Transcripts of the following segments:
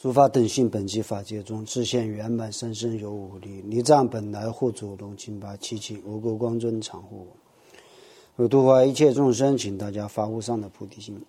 诸法等性本即法界中，自现圆满生生有五力，离障本来护主龙清八七情，无垢光尊常护我。为度化一切众生，请大家发无上的菩提心。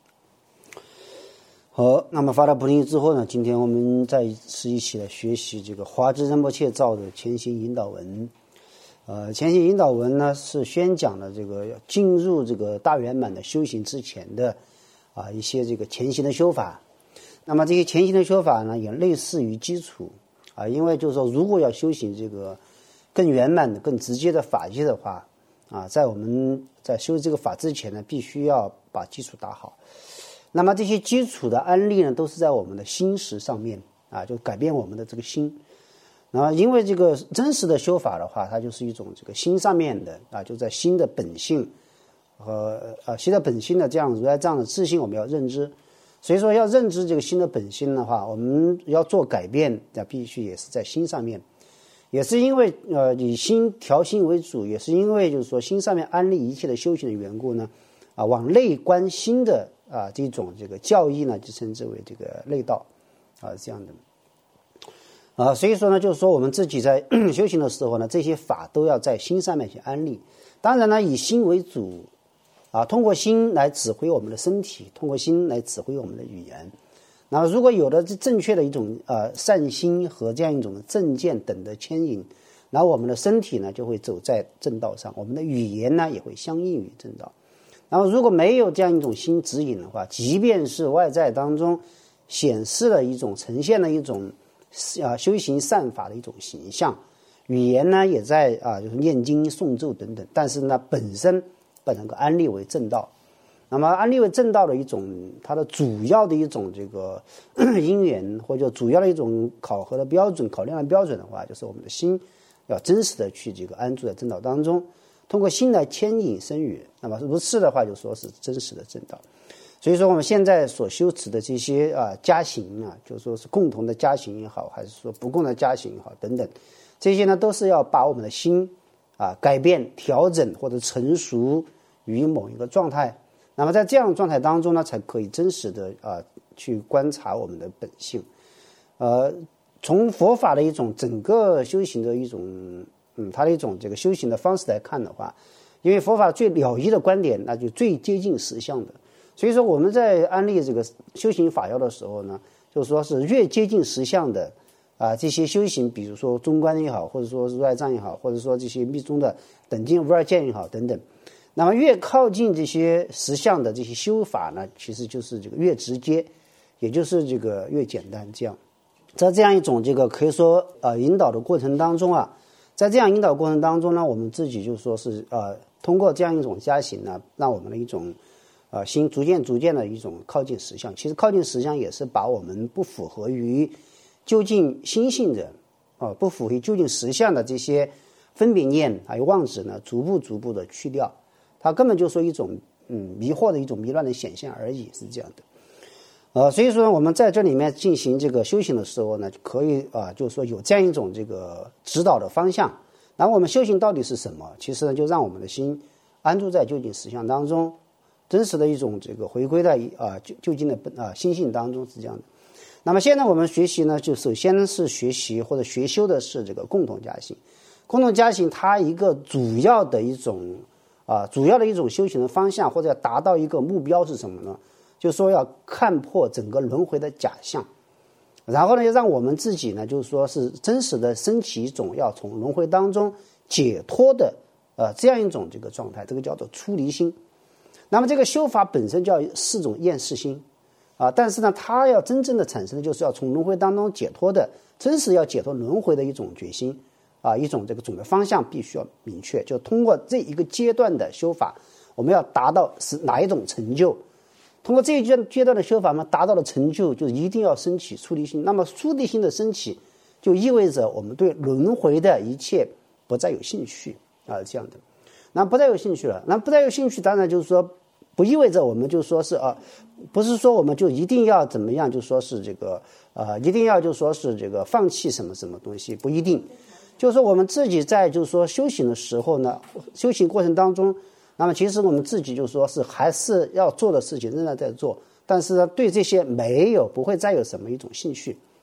好，那么发了菩提心之后呢，今天我们再一起来学习这个华智仁波切造的前行引导文。前行引导文呢是宣讲了这个进入这个大圆满的修行之前的一些这个前行的修法。那么这些前行的修法呢，也类似于基础因为就是说，如果要修行这个更圆满的、更直接的法界的话在我们在修这个法之前呢，必须要把基础打好。那么这些基础的安利呢，都是在我们的心识上面就改变我们的这个心。然后因为这个真实的修法的话，它就是一种这个心上面的就在心的本性和心的本性的这样如来藏的自性，我们要认知。所以说要认知这个心的本性的话，我们要做改变必须也是在心上面。也是因为以心调心为主，也是因为就是说心上面安立一切的修行的缘故呢往内观心的这种这个教义呢，就称之为这个内道这样的所以说呢，就是说我们自己在修行的时候呢，这些法都要在心上面去安立。当然呢，以心为主通过心来指挥我们的身体，通过心来指挥我们的语言。那如果有了正确的一种善心和这样一种正见等的牵引，然后我们的身体呢就会走在正道上，我们的语言呢也会相应于正道。然后如果没有这样一种心指引的话，即便是外在当中显示了一种呈现了一种修行善法的一种形象，语言呢也在就是念经诵咒等等，但是呢本身不能够安立为正道。那么安立为正道的一种它的主要的一种这个因缘，或者主要的一种考核的标准、考量的标准的话，就是我们的心要真实的去这个安住在正道当中，通过心来牵引身语。那么如是的话，就说是真实的正道。所以说我们现在所修持的这些加行就说是共同的加行也好，还是说不共的加行也好等等，这些呢都是要把我们的心改变、调整或者成熟于某一个状态。那么在这样的状态当中呢，才可以真实的去观察我们的本性。从佛法的一种整个修行的一种它的一种这个修行的方式来看的话，因为佛法最了义的观点，那就最接近实相的。所以说我们在安立这个修行法要的时候呢，就是说是越接近实相的这些修行，比如说中观也好，或者说如来藏也好，或者说这些密宗的等经无二见也好等等，那么越靠近这些实相的这些修法呢，其实就是这个越直接，也就是这个越简单。这样在这样一种这个可以说引导的过程当中在这样引导过程当中呢，我们自己就说是通过这样一种加行呢，让我们的一种心逐渐的一种靠近实相。其实靠近实相也是把我们不符合于究竟心性的不符合于究竟实相的这些分别念还有妄执呢，逐步的去掉。它根本就说一种迷惑的一种迷乱的显现而已，是这样的。所以说我们在这里面进行这个修行的时候呢，可以就是说有这样一种这个指导的方向。然后我们修行到底是什么？其实呢，就让我们的心安住在究竟实相当中，真实的一种这个回归在究竟的心性当中，是这样的。那么现在我们学习呢，就首先是学习或者学修的是这个共同加行。共同加行它一个主要的一种修行的方向，或者要达到一个目标是什么呢？就是说要看破整个轮回的假象，然后呢，要让我们自己呢，就是说是真实的升起一种要从轮回当中解脱的这样一种这个状态，这个叫做出离心。那么这个修法本身叫4种厌世心但是呢，它要真正的产生的就是要从轮回当中解脱的，真实要解脱轮回的一种决心一种这个总的方向必须要明确。就通过这一个阶段的修法，我们要达到是哪一种成就？通过这一阶段的修法呢，达到了成就，就一定要升起出离心。那么出离心的升起，就意味着我们对轮回的一切不再有兴趣这样的。那不再有兴趣了，那不再有兴趣，当然就是说不意味着我们就说是不是说我们就一定要怎么样，就说是这个一定要就说是这个放弃什么什么东西，不一定。就是说我们自己在就是说修行的时候呢，修行过程当中，那么其实我们自己就说是还是要做的事情仍然在做，但是呢对这些不会再有什么一种兴趣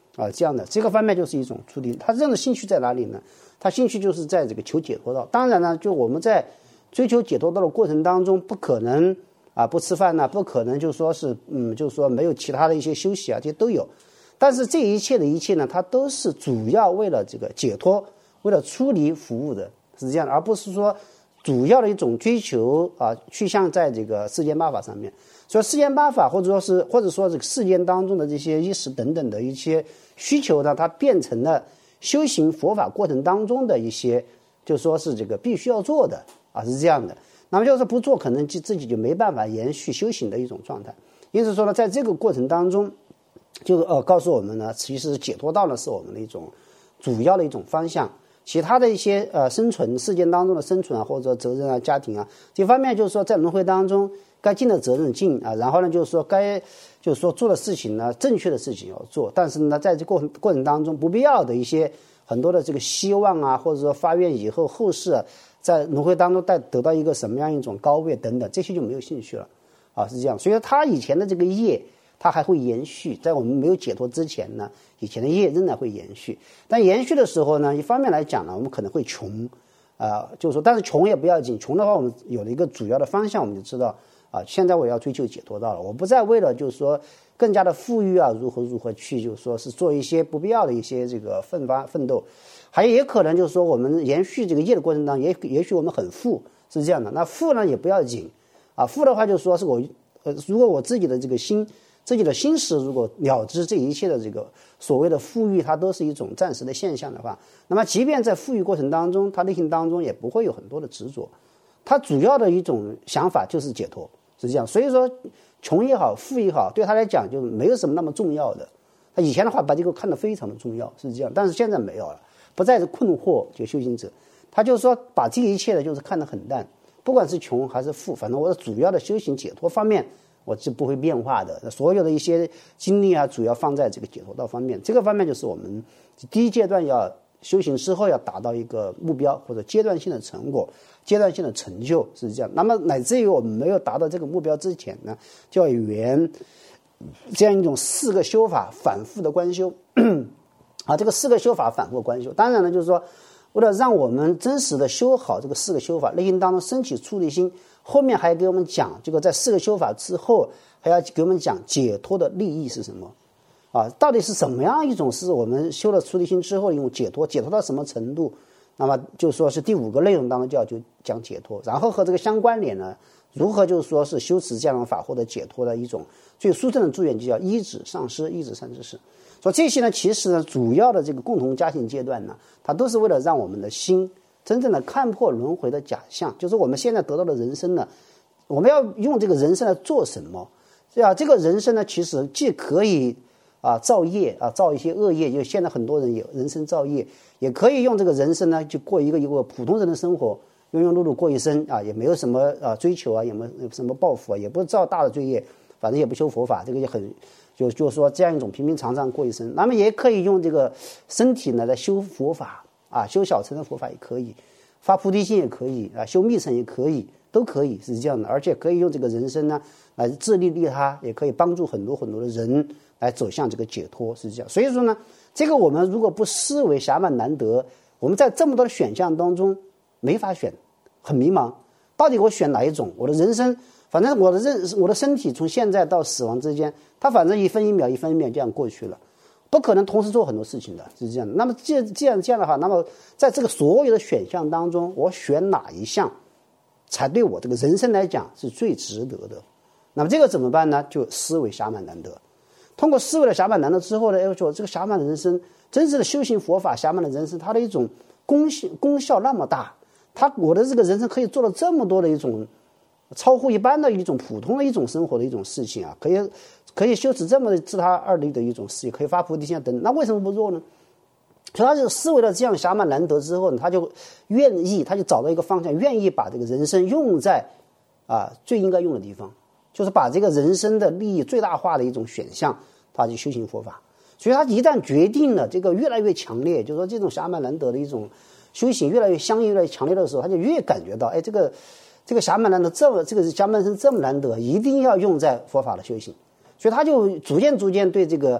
这样的这个方面就是一种出离。他这样的兴趣在哪里呢？他兴趣就是在这个求解脱道。当然呢，就我们在追求解脱道的过程当中，不可能不吃饭呢，不可能就说是就是说没有其他的一些休息这些都有。但是这一切的一切呢，它都是主要为了这个解脱，为了出离服务的，是这样的，而不是说主要的一种追求去向在这个世间八法上面。所以世间八法或者说这个世间当中的这些衣食等等的一些需求呢，它变成了修行佛法过程当中的一些就说是这个必须要做的是这样的。那么就是不做，可能自己就没办法延续修行的一种状态。因此说呢，在这个过程当中，就告诉我们呢，其实解脱道呢是我们的一种主要的一种方向。其他的一些生存世间当中的生存或者责任家庭这方面，就是说在轮回当中该尽的责任尽然后呢就是说该就是说做的事情呢，正确的事情要做。但是呢，在这过程当中，不必要的一些很多的这个希望或者说发愿以后后世在轮回当中得到一个什么样一种高位等等，这些就没有兴趣了是这样。所以说他以前的这个业它还会延续，在我们没有解脱之前呢，以前的业仍然会延续。但延续的时候呢，一方面来讲呢，我们可能会穷就是说但是穷也不要紧，穷的话我们有了一个主要的方向，我们就知道现在我要追求解脱道了，我不再为了就是说更加的富裕如何去就是说是做一些不必要的一些这个奋斗。还也可能就是说我们延续这个业的过程当中，也许我们很富，是这样的。那富呢也不要紧富的话就是说是我如果我自己的心识如果了知这一切的这个所谓的富裕它都是一种暂时的现象的话，那么即便在富裕过程当中，他内心当中也不会有很多的执着，他主要的一种想法就是解脱，是这样。所以说穷也好富也好，对他来讲就没有什么那么重要的。他以前的话把这个看得非常的重要，是这样，但是现在没有了，不再是困惑就修行者，他就是说把这一切的就是看得很淡，不管是穷还是富，反正我的主要的修行解脱方面我是不会变化的，所有的一些精力主要放在这个解脱道方面。这个方面就是我们第一阶段要修行之后要达到一个目标或者阶段性的成果，阶段性的成就，是这样。那么乃至于我们没有达到这个目标之前呢，就要缘这样一种4个修法反复的观修这个4个修法反复观修，当然呢就是说为了让我们真实的修好这个4个修法，内心当中升起出离心，后面还给我们讲这个在4个修法之后还要给我们讲解脱的利益是什么到底是什么样一种是我们修了出离心之后用解脱到什么程度。那么就说是第5个内容当中就讲解脱，然后和这个相关联呢，如何就是说是修持这样的法获得解脱的一种最殊胜的助缘，就叫依止上师依止善知识。所以这些呢其实呢主要的这个共同加行阶段呢，它都是为了让我们的心真正的看破轮回的假象，就是我们现在得到的人生呢，我们要用这个人生来做什么这个人生呢其实既可以造业造一些恶业，就现在很多人有人生造业，也可以用这个人生呢就过一个普通人的生活，庸庸碌碌过一生也没有什么追求也没有什么抱负也不造大的罪业，反正也不修佛法，这个也很就是说这样一种平平常常过一生。那么也可以用这个身体呢来修佛法修小乘的佛法也可以，发菩提心也可以修密乘也可以，都可以是这样的。而且可以用这个人生呢来自利利他，也可以帮助很多很多的人来走向这个解脱，是这样。所以说呢，这个我们如果不视为暇满难得，我们在这么多的选项当中没法选，很迷茫，到底我选哪一种？我的人生反正我的身体从现在到死亡之间，它反正一分一秒这样过去了，不可能同时做很多事情的，是这样的。那么这样的话，那么在这个所有的选项当中，我选哪一项才对我这个人生来讲是最值得的？那么这个怎么办呢？就思维暇满难得。通过思维的暇满难得之后呢，要说这个暇满的人生，真正的修行佛法暇满的人生，它的一种功效那么大，我的这个人生可以做了这么多的一种超乎一般的一种普通的一种生活的一种事情可以修持这么自他二利的一种事业，可以发菩提心等等，那为什么不做呢？所以他就思维了这样暇满难得之后呢，他就找到一个方向，愿意把这个人生用在最应该用的地方，就是把这个人生的利益最大化的一种选项，他去修行佛法。所以他一旦决定了这个越来越强烈，就是说这种暇满难得的一种修行越来越相应越来越强烈的时候，他就越感觉到这个暇满难得这个暇满生这么难得，一定要用在佛法的修行。所以他就逐渐对这个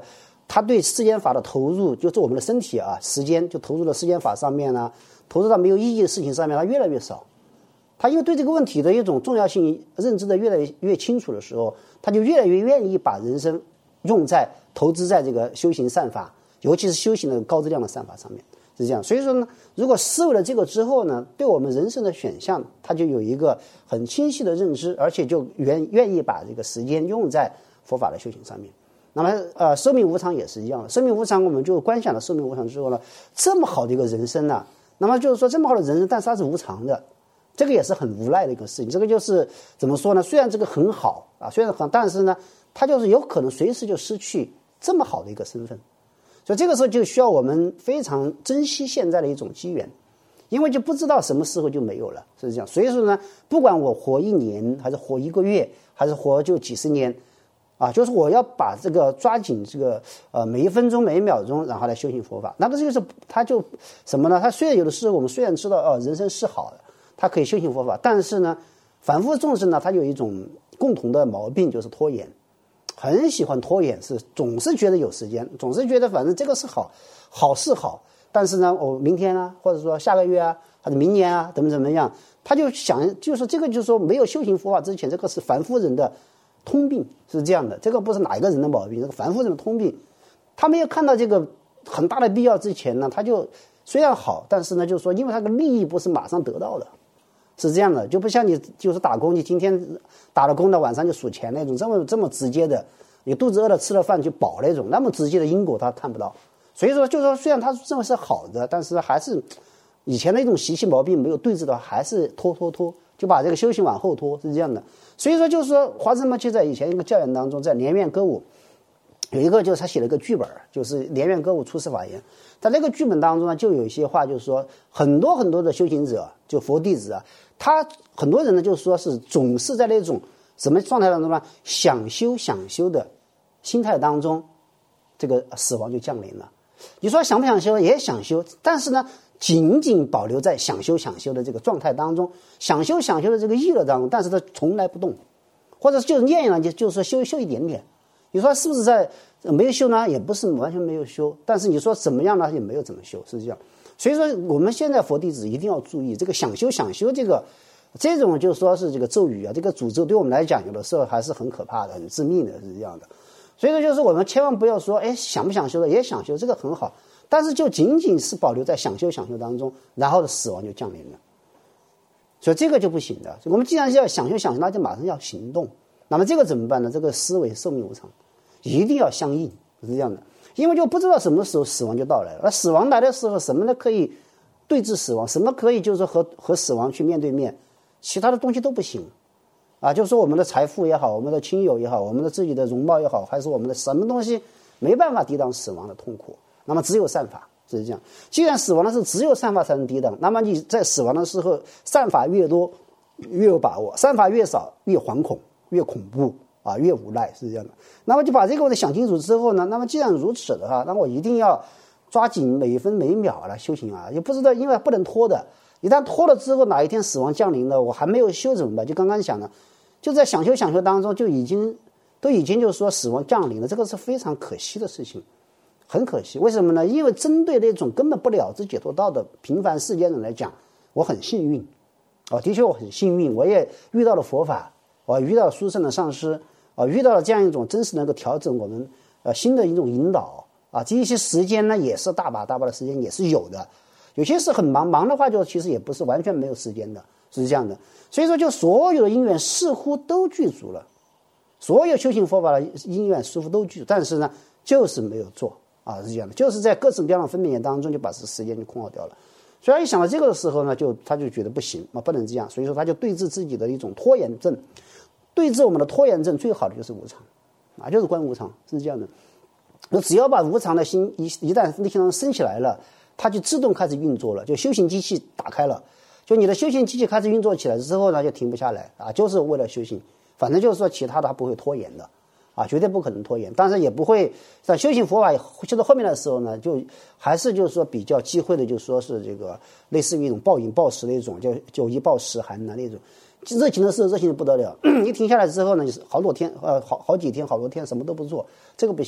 他对世间法的投入，就是我们的身体啊，时间就投入到世间法上面呢，投入到没有意义的事情上面，他越来越少。他因为对这个问题的一种重要性认知的越来越清楚的时候，他就越来越愿意把人生投资在这个修行善法，尤其是修行的高质量的善法上面，是这样。所以说呢，如果思维了这个之后呢，对我们人生的选项，他就有一个很清晰的认知，而且就愿意把这个时间用在佛法的修行上面。那么寿命无常也是一样的，寿命无常我们就观想了寿命无常之后呢，这么好的一个人生呢，那么就是说这么好的人生，但是它是无常的，这个也是很无奈的一个事情。这个就是怎么说呢？虽然这个很好啊，虽然很，但是呢，它就是有可能随时就失去这么好的一个身份。所以这个时候就需要我们非常珍惜现在的一种机缘，因为就不知道什么时候就没有了，是这样。所以说呢，不管我活1年，还是活1个月，还是活就几十年。就是我要把这个抓紧这个每1分钟每1秒钟，然后来修行佛法。那么这就是他就什么呢？他虽然有的时候我们虽然知道人生是好的，他可以修行佛法，但是呢，凡夫众生呢，他有一种共同的毛病，就是拖延，很喜欢拖延，总是觉得有时间，总是觉得反正这个是好是好，但是呢，我明天啊，或者说下个月啊，或者明年啊，怎么样，他就想就是这个就是说没有修行佛法之前，这个是凡夫人的通病，是这样的，这个不是哪一个人的毛病，这个凡夫人的通病。他没有看到这个很大的必要之前呢，他就虽然好，但是呢，就是说因为他的利益不是马上得到的，是这样的，就不像你就是打工，你今天打了工的晚上就数钱那种，这么直接的，你肚子饿了吃了饭就饱那种，那么直接的因果他看不到。所以说就是说虽然他认为是好的，但是还是以前的一种习气毛病没有对治的，还是拖，就把这个修行往后拖，是这样的。所以说就是说华严就在以前一个教研当中，在莲苑歌舞有一个就是他写了一个剧本，就是莲苑歌舞出世法言。在那个剧本当中呢，就有一些话就是说很多的修行者，就佛弟子啊，他很多人呢就是说是总是在那种什么状态当中呢，想修的心态当中，这个死亡就降临了。你说想不想修？也想修，但是呢仅仅保留在想修的这个状态当中，想修的这个意乐当中，但是他从来不动，或者就是念了就是说修一点点。你说是不是在没有修呢？也不是完全没有修，但是你说怎么样呢？也没有怎么修，是这样。所以说我们现在佛弟子一定要注意这个想修这种就是说是这个咒语啊，这个诅咒对我们来讲有的时候还是很可怕的，很致命的，是这样的。所以说就是我们千万不要说想不想修的也想修，这个很好，但是就仅仅是保留在想修当中，然后的死亡就降临了，所以这个就不行的。我们既然要想修，那就马上要行动。那么这个怎么办呢？这个思维寿命无常，一定要相应，是这样的。因为就不知道什么时候死亡就到来了。那死亡来的时候，什么呢可以对峙死亡？什么可以就是说和死亡去面对面？其他的东西都不行啊。就是说我们的财富也好，我们的亲友也好，我们的自己的容貌也好，还是我们的什么东西没办法抵挡死亡的痛苦。那么只有善法，是这样。既然死亡的是只有善法才能抵挡，那么你在死亡的时候，善法越多越有把握，善法越少越惶恐越恐怖啊，越无奈，是这样的。那么就把这个问题想清楚之后呢，那么既然如此的话，那我一定要抓紧每分每秒来修行啊，也不知道，因为不能拖的。一旦拖了之后，哪一天死亡降临了，我还没有修怎么办？就刚刚讲的，就在想修当中，都已经就是说死亡降临了，这个是非常可惜的事情，很可惜。为什么呢？因为针对那种根本不了知解脱道的平凡世间人来讲，我很幸运的确我很幸运，我也遇到了佛法，我遇到了殊胜的上师，遇到了这样一种真实能够调整我们新的一种引导啊。这一些时间呢，也是大把的时间也是有的。有些是很忙的话，就其实也不是完全没有时间的，是这样的。所以说，就所有的因缘似乎都具足了，所有修行佛法的因缘似乎都具足，但是呢，就是没有做啊，是这样的，就是在各种各样的分别当中就把这时间就空耗掉了。所以一想到这个的时候呢，他就觉得不行不能这样，所以说他就对治自己的一种拖延症，对治我们的拖延症最好的就是无常啊，就是观无常，是这样的。那只要把无常的心一旦内心当中升起来了，它就自动开始运作了，就修行机器打开了，就你的修行机器开始运作起来之后呢，就停不下来啊，就是为了修行，反正就是说其他的它不会拖延的啊，绝对不可能拖延，但是也不会在修行佛法修到后面的时候呢，就还是就是说比较忌讳的，就是说是这个类似于一种暴饮暴食的一种，就一暴食寒的那种，热情的时候热情的不得了，一停下来之后呢，就是好多天好几天好多天什么都不做，这个不行。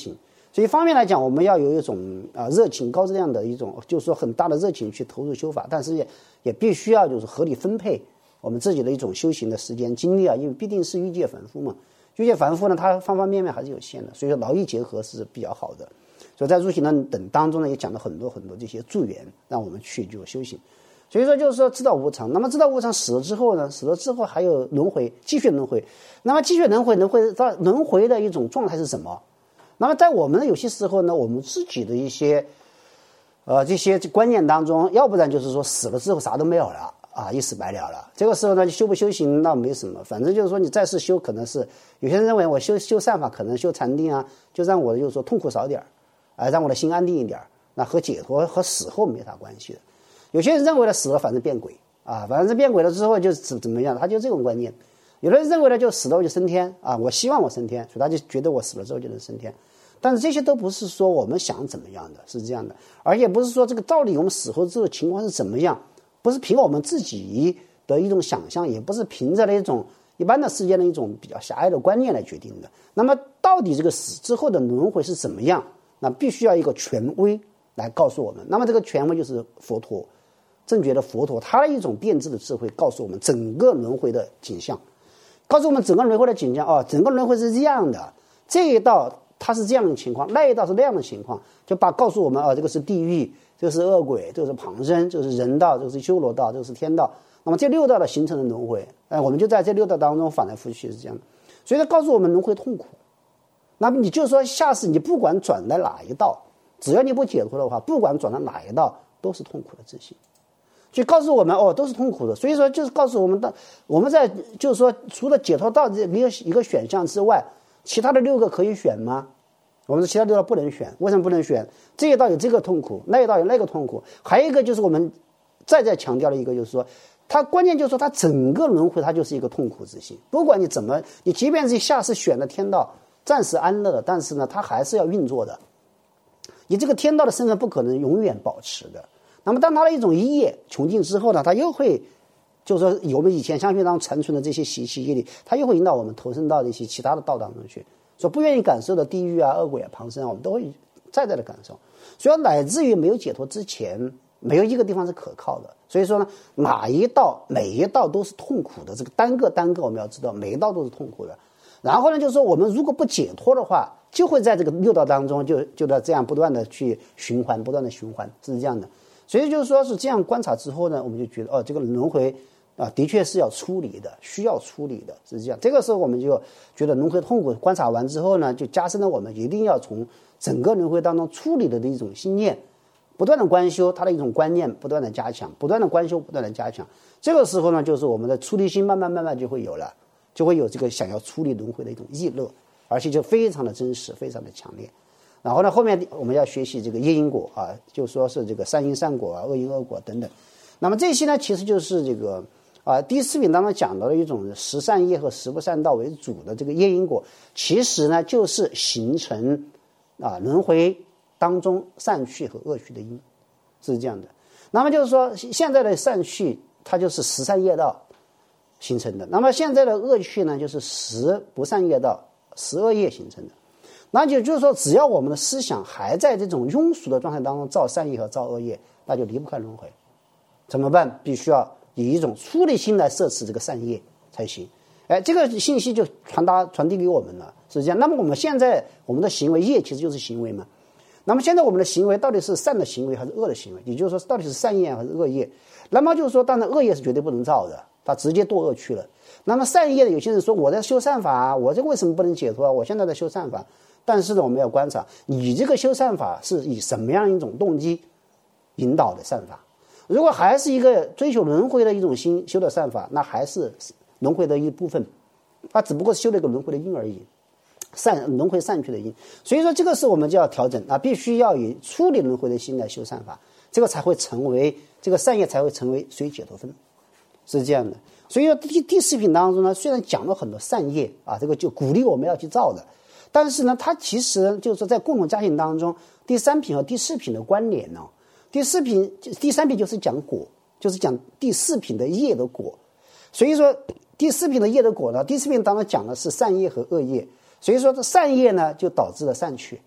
所以一方面来讲，我们要有一种热情高质量的一种，就是说很大的热情去投入修法，但是也必须要就是合理分配我们自己的一种修行的时间精力啊，因为毕竟是欲界凡夫嘛，欲界凡夫呢，它方方面面还是有限的，所以说劳逸结合是比较好的。所以在入行论等当中呢，也讲了很多很多这些助缘，让我们去就修行。所以说就是说知道无常，那么知道无常死了之后呢，死了之后还有轮回，继续轮回。那么继续轮回到轮回的一种状态是什么？那么在我们的有些时候呢，我们自己的一些这些观念当中，要不然就是说死了之后啥都没有了啊，一死百了了。这个时候呢，修不修行那没什么，反正就是说你再次修，可能是有些人认为我修善法，可能修禅定啊，就让我就是说痛苦少点让我的心安定一点，那和解脱和死后没啥关系的。有些人认为了死了反正变鬼啊，反正变鬼了之后就怎么样，他就这种观念。有的人认为呢，就死了我就升天啊，我希望我升天，所以他就觉得我死了之后就能升天。但是这些都不是说我们想怎么样的，是这样的，而且不是说这个到底我们死后之后情况是怎么样，不是凭我们自己的一种想象，也不是凭着那种一般的世界的一种比较狭隘的观念来决定的。那么到底这个死之后的轮回是怎么样，那必须要一个权威来告诉我们。那么这个权威就是佛陀，正觉的佛陀，他的一种辩智的智慧告诉我们整个轮回的景象，告诉我们整个轮回的景象整个轮回是这样的，这一道它是这样的情况，那一道是那样的情况，就告诉我们这个是地狱，这个是恶鬼，这个是旁生，这个是人道，这个是修罗道，这个是天道。那么这六道的形成的轮回，我们就在这六道当中反来覆去是这样的。所以它告诉我们轮回痛苦。那么你就说下次你不管转来哪一道，只要你不解脱的话，不管转到哪一道都是痛苦的自信。就告诉我们都是痛苦的。所以说就是告诉我们我们在就是说除了解脱道这一个选项之外，其他的6个可以选吗？我们其他6道不能选。为什么不能选？这一道有这个痛苦，那一道有那个痛苦。还有一个就是我们再强调的一个就是说，它关键就是说它整个轮回它就是一个痛苦之心。不管你怎么，你即便是下次选了天道暂时安乐的，但是呢它还是要运作的，你这个天道的身份不可能永远保持的。那么当它的一种业穷尽之后呢，它又会就是说我们以前相续当中残存的这些习气业力，它又会引导我们投身到一些其他的道当中去，说不愿意感受的地狱啊、恶鬼啊、旁生啊，我们都会在的感受。所以乃至于没有解脱之前，没有一个地方是可靠的。所以说呢，每一道都是痛苦的，这个单个我们要知道，每一道都是痛苦的。然后呢，就是说我们如果不解脱的话，就会在这个6道当中就这样不断的去循环，是这样的。所以就是说是这样观察之后呢，我们就觉得这个轮回的确是要处理的，需要处理的，是这样。这个时候我们就觉得轮回痛苦观察完之后呢，就加深了我们一定要从整个轮回当中处理的一种心念，不断的观修它的一种观念，不断的加强，不断的观修，不断的加强。这个时候呢，就是我们的出离心慢慢就会有了，就会有这个想要处理轮回的一种意乐，而且就非常的真实，非常的强烈。然后呢，后面我们要学习这个业因果就说是这个善因善果恶因恶果等等。那么这些呢，其实就是这个第4品当中讲到的一种十善业和十不善道为主的这个业因果，其实呢就是形成轮回当中善趣和恶趣的因，是这样的。那么就是说现在的善趣它就是十善业道形成的，那么现在的恶趣呢就是十不善业道、十恶业形成的。那就是说只要我们的思想还在这种庸俗的状态当中造善业和造恶业，那就离不开轮回。怎么办？必须要以一种出离心来摄持这个善业才行。这个信息就传递给我们了，是这样。那么我们现在我们的行为业其实就是行为嘛。那么现在我们的行为到底是善的行为还是恶的行为？也就是说到底是善业还是恶业？那么就是说当然恶业是绝对不能造的，它直接堕恶去了。那么善业的有些人说我在修善法我这为什么不能解脱我现在在修善法。但是呢，我们要观察你这个修善法是以什么样一种动机引导的善法。如果还是一个追求轮回的一种心修的善法，那还是轮回的一部分，它只不过修了一个轮回的因而已，轮回善趣的因。所以说这个是我们就要调整必须要以处理轮回的心来修善法，这个才会成为这个善业才会成为随解脱分，是这样的。所以说第4品当中呢，虽然讲了很多善业这个就鼓励我们要去造的，但是呢，它其实就是说在共同家庭当中，第3品和第4品的关联呢，第3品就是讲果，就是讲第4品的业的果。所以说第4品的业的果呢，第4品当中讲的是善业和恶业，所以说这善业呢就导致了善趣，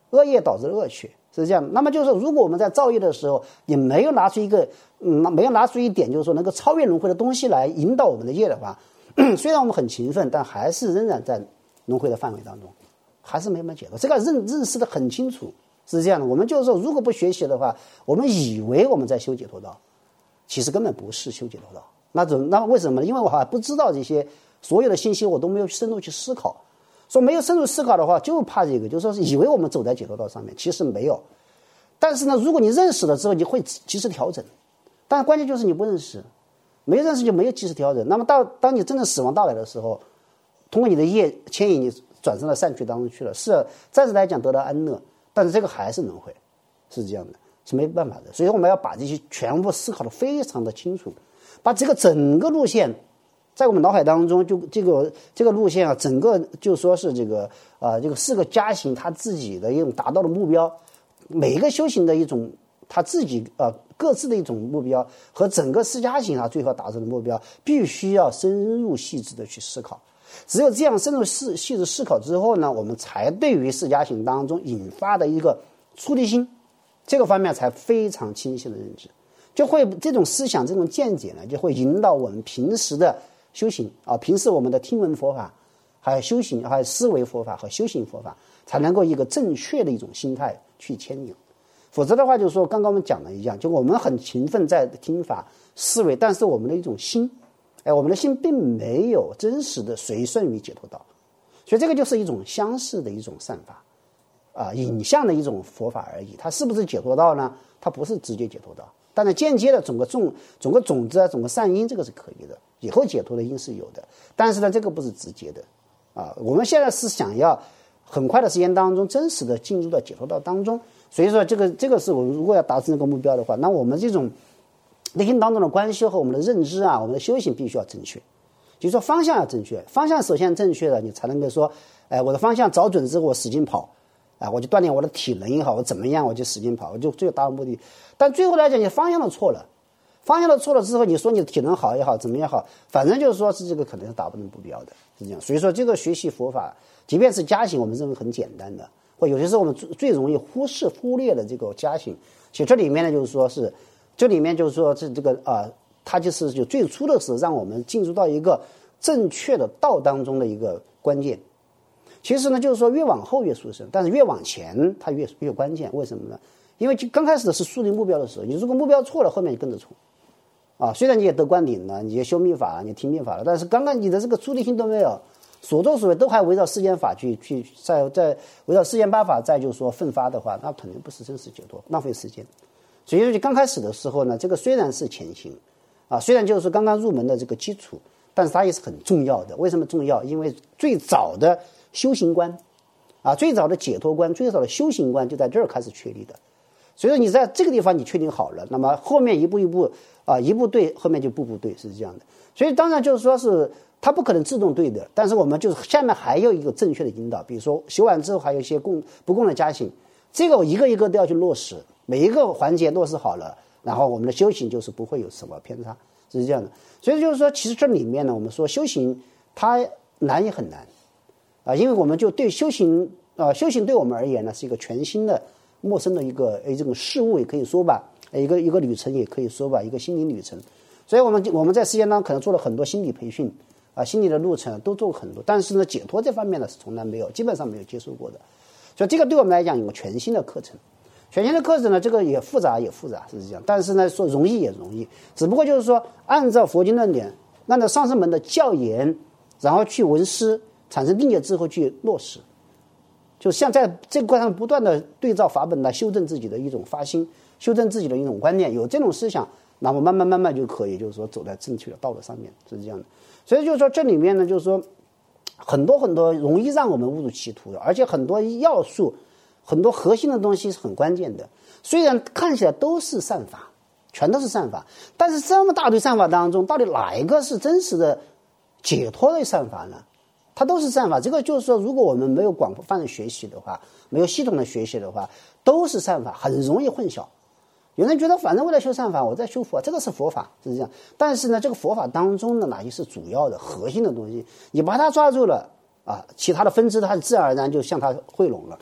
恶业导致恶趣，是这样的。那么就是说，如果我们在造业的时候，你没有拿出一点，就是说能够超越轮回的东西来引导我们的业的话，虽然我们很勤奋，但还是仍然在轮回的范围当中，还是没办法解脱。这个认识的很清楚，是这样的。我们就是说，如果不学习的话，我们以为我们在修解脱道，其实根本不是修解脱道。那为什么呢？因为我还不知道这些所有的信息，我都没有深入去思考。说没有深入思考的话，就怕这个，就是说是以为我们走在解脱道上面，其实没有。但是呢，如果你认识了之后，你会及时调整。但关键就是你不认识，没有认识就没有及时调整。那么当你真正死亡到来的时候，通过你的业牵引你转生到善趣当中去了，是暂时来讲得到安乐，但是这个还是轮回，是这样的，是没办法的。所以我们要把这些全部思考的非常的清楚，把这个整个路线在我们脑海当中，就这个路线啊，整个就说是这个4个加行他自己的一种达到的目标，每一个修行的一种他自己各自的一种目标和整个释迦行他最后达成的目标，必须要深入细致的去思考。只有这样深入细致思考之后呢，我们才对于释迦行当中引发的一个出离心这个方面才非常清晰的认知，就会这种思想这种见解呢，就会引导我们平时的修行平时我们的听闻佛法，还有修行，还有思维佛法和修行佛法，才能够一个正确的一种心态去牵引。否则的话，就是说刚刚我们讲的一样，就我们很勤奋在听法思维，但是我们的一种心，我们的心并没有真实的随顺于解脱道，所以这个就是一种相似的一种善法影像的一种佛法而已。它是不是解脱道呢？它不是直接解脱道，但是间接的总个种子总个善因，这个是可以的，以后解脱的因是有的，但是呢，这个不是直接的我们现在是想要很快的时间当中真实的进入到解脱道当中，所以说这个是我们如果要达成这个目标的话，那我们这种内心当中的关系和我们的认知我们的修行必须要正确，就是说方向要正确，方向首先正确了，你才能够说我的方向找准之后我使劲跑我就锻炼我的体能也好，我怎么样我就使劲跑，我就最后达到目的。但最后来讲，你方向都错了，方向都错了之后，你说你的体能好也好，怎么样好，反正就是说是这个可能是达不成目标的，是这样。所以说这个学习佛法，即便是加行，我们认为很简单的，或有些时候我们最容易忽略的这个加行，其实这里面呢就是说是这个它就是就最初的是让我们进入到一个正确的道当中的一个关键。其实呢，就是说越往后越殊胜，但是越往前它越关键。为什么呢？因为刚开始的是树立目标的时候，你如果目标错了，后面就跟着错虽然你也得灌顶了，你也修密法了，你听密法了，但是刚刚你的这个出离心都没有，所作所为都还围绕世间法去在围绕世间八法再就是说奋发的话，那肯定不是真实解脱，浪费时间。所以说刚开始的时候呢，这个虽然是前行虽然就是说刚刚入门的这个基础，但是它也是很重要的。为什么重要？因为最早的修行观最早的解脱观，最早的修行观就在这儿开始确立的。所以说你在这个地方你确定好了，那么后面一步一步一步对，后面就步步对，是这样的。所以当然就是说是它不可能自动对的，但是我们就是下面还有一个正确的引导，比如说修完之后还有一些不共的加行，这个我一个一个都要去落实，每一个环节落实好了，然后我们的修行就是不会有什么偏差，是这样的。所以就是说其实这里面呢，我们说修行它难也很难因为我们就对修行修行对我们而言呢是一个全新的陌生的一个这种事物也可以说吧，一个旅程也可以说吧，一个心灵旅程。所以我们在世间当中可能做了很多心理培训心理的路程都做很多，但是呢解脱这方面呢是从来没有，基本上没有接受过的。所以这个对我们来讲有个全新的课程，全新的课程呢，这个也复杂是这样，但是呢说容易也容易，只不过就是说按照佛经论点，按照上师门的教言，然后去闻思产生定解之后去落实，就像在这个过程不断的对照法本来修正自己的一种发心，修正自己的一种观念，有这种思想，那么慢慢就可以就是说走在正确的道路上面，是这样的。所以就是说这里面呢，就是说很多容易让我们误入歧途的，而且很多要素很多核心的东西是很关键的。虽然看起来都是善法，全都是善法，但是这么大堆善法当中，到底哪一个是真实的解脱的善法呢？它都是善法，这个就是说如果我们没有广泛的学习的话，没有系统的学习的话，都是善法，很容易混淆。有人觉得反正为了修善法我在修佛，这个是佛法，是这样。但是呢这个佛法当中的哪些是主要的核心的东西，你把它抓住了其他的分支它自然而然就向它汇拢了。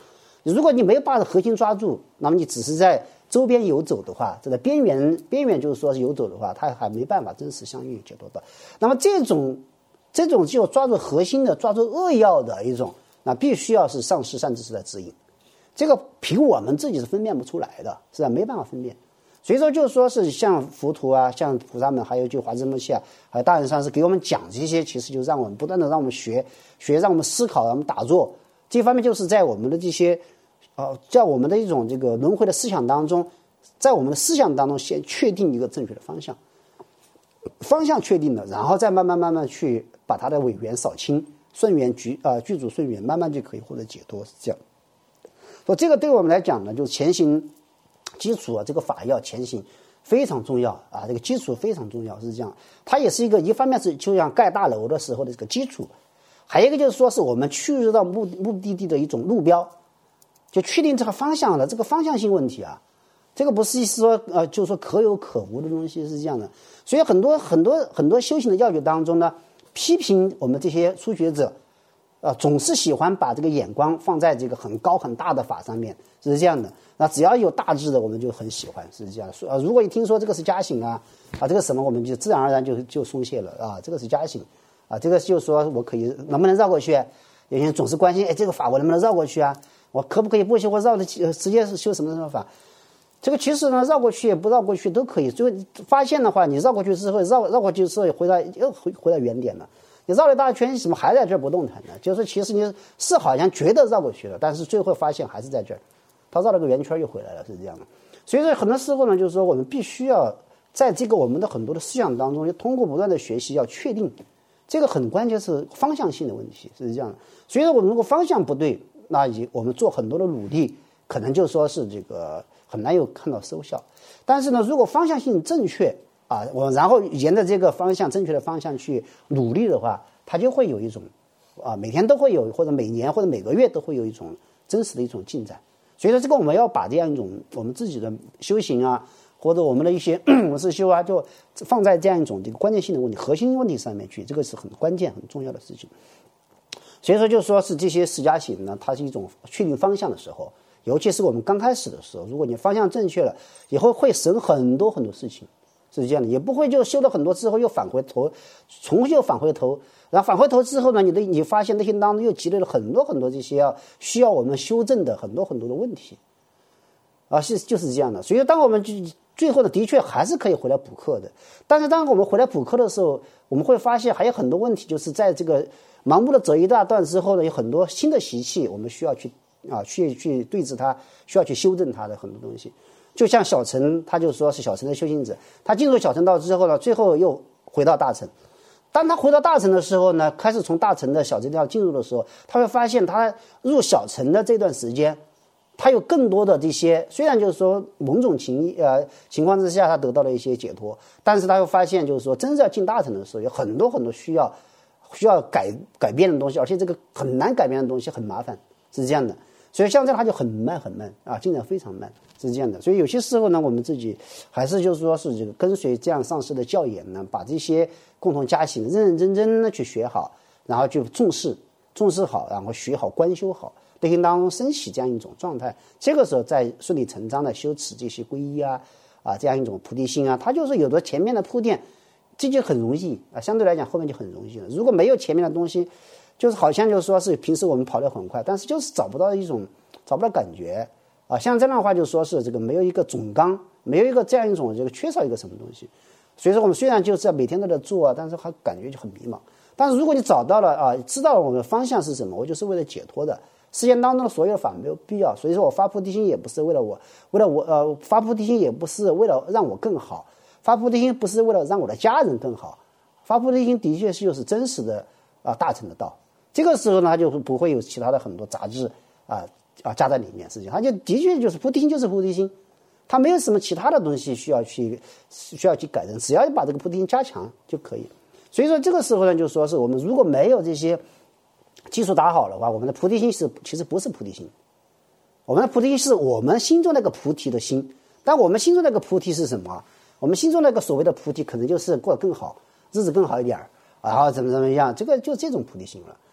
如果你没有把核心抓住，那么你只是在周边游走的话，这个边缘就是说是游走的话，它还没办法真实相应解脱到。那么这种就抓住核心的、抓住扼要的一种，那必须要是上师善知识的指引。这个凭我们自己是分辨不出来的，是吧？没办法分辨。所以说，就是说是像佛陀啊，像菩萨们，还有就华严摩切啊，还有大人上师给我们讲这些，其实就让我们不断的让我们学，让我们思考，让我们打坐。这方面就是在我们的这些，在我们的一种这个轮回的思想当中，在我们的思想当中先确定一个正确的方向，方向确定了，然后再慢慢去把它的伪缘扫清，顺缘具足顺缘，慢慢就可以获得解脱，是这样。所以这个对我们来讲呢，就是前行基础啊，这个法要前行非常重要啊，这个基础非常重要，是这样。它也是一方面是就像盖大楼的时候的这个基础，还有一个就是说是我们去入到目的地的一种路标，就确定这个方向的这个方向性问题啊，这个不是说就是说可有可无的东西，是这样的。所以很多修行的要诀当中呢，批评我们这些初学者。总是喜欢把这个眼光放在这个很高很大的法上面，是这样的。那只要有大智的，我们就很喜欢，是这样的。如果一听说这个是加行这个什么，我们就自然而然就松懈了啊。这个是加行这个就是说我可以能不能绕过去？有些人总是关心，这个法我能不能绕过去啊？我可不可以不修或绕的直接修什么法？这个其实呢，绕过去不绕过去都可以。最后发现的话，你绕过去之后，绕过去之后回到原点了。你绕了一大圈，怎么还在这儿不动弹呢？就是其实你是好像觉得绕过去了，但是最后发现还是在这儿，他绕了个圆圈又回来了，是这样的。所以说很多时候呢，就是说我们必须要在这个我们的很多的思想当中，通过不断的学习，要确定这个很关键是方向性的问题，是这样的。所以说我们如果方向不对，那我们做很多的努力，可能就说是这个很难有看到收效。但是呢，如果方向性正确我然后沿着这个方向正确的方向去努力的话，它就会有一种每天都会有，或者每年或者每个月都会有一种真实的一种进展。所以说这个我们要把这样一种我们自己的修行或者我们的一些模式修就放在这样一种这个关键性的问题、核心问题上面去，这个是很关键很重要的事情。所以说就说是这些释迦行呢，它是一种确定方向的时候，尤其是我们刚开始的时候，如果你方向正确了，以后会省很多很多事情。是这样的，也不会就修了很多之后又返回头，重新又返回头，然后返回头之后呢，你发现内心当中又积累了很多很多这些需要我们修正的很多很多的问题，就是这样的。所以当我们最后呢，的确还是可以回来补课的，但是当我们回来补课的时候，我们会发现还有很多问题，就是在这个盲目的走一大段之后呢，有很多新的习气，我们需要去对治它，需要去修正它的很多东西。就像小乘，他就说是小乘的修行者，他进入小乘道之后呢，最后又回到大乘。当他回到大乘的时候呢，开始从大乘的小乘道进入的时候，他会发现他入小乘的这段时间，他有更多的这些，虽然就是说某种情况之下他得到了一些解脱，但是他又发现就是说真正要进大乘的时候，有很多很多需要改变的东西，而且这个很难改变的东西很麻烦，是这样的。所以像这样它就很慢进展非常慢，是这样的。所以有些时候呢，我们自己还是就是说是这个跟随这样上师的教言呢，把这些共同加行认认真真的去学好，然后就重视好，然后学好观修好，内心当中升起这样一种状态，这个时候再顺理成章的修持这些皈依这样一种菩提心它就是有了前面的铺垫，这就很容易相对来讲后面就很容易了。如果没有前面的东西，就是好像就是说是平时我们跑得很快，但是就是找不到感觉像这样的话就说是这个没有一个总纲，没有一个这样一种这个缺少一个什么东西。所以说我们虽然就是每天都在做但是还感觉就很迷茫。但是如果你找到了知道了我们的方向是什么，我就是为了解脱的，世间当中的所有法没有必要。所以说我发菩提心也不是为了我发菩提心也不是为了让我更好，发菩提心不是为了让我的家人更好，发菩提心的确是就是真实的大乘的道。这个时候呢，他就不会有其他的很多杂质加在里面，实际上他就的确就是菩提心就是菩提心，他没有什么其他的东西需要去改正，只要把这个菩提心加强就可以。所以说这个时候呢，就说是我们如果没有这些基础打好的话，我们的菩提心其实不是菩提心，我们的菩提心是我们心中那个菩提的心。但我们心中那个菩提是什么？我们心中那个所谓的菩提，可能就是过得更好，日子更好一点然后怎么样，这个就这种菩提心了。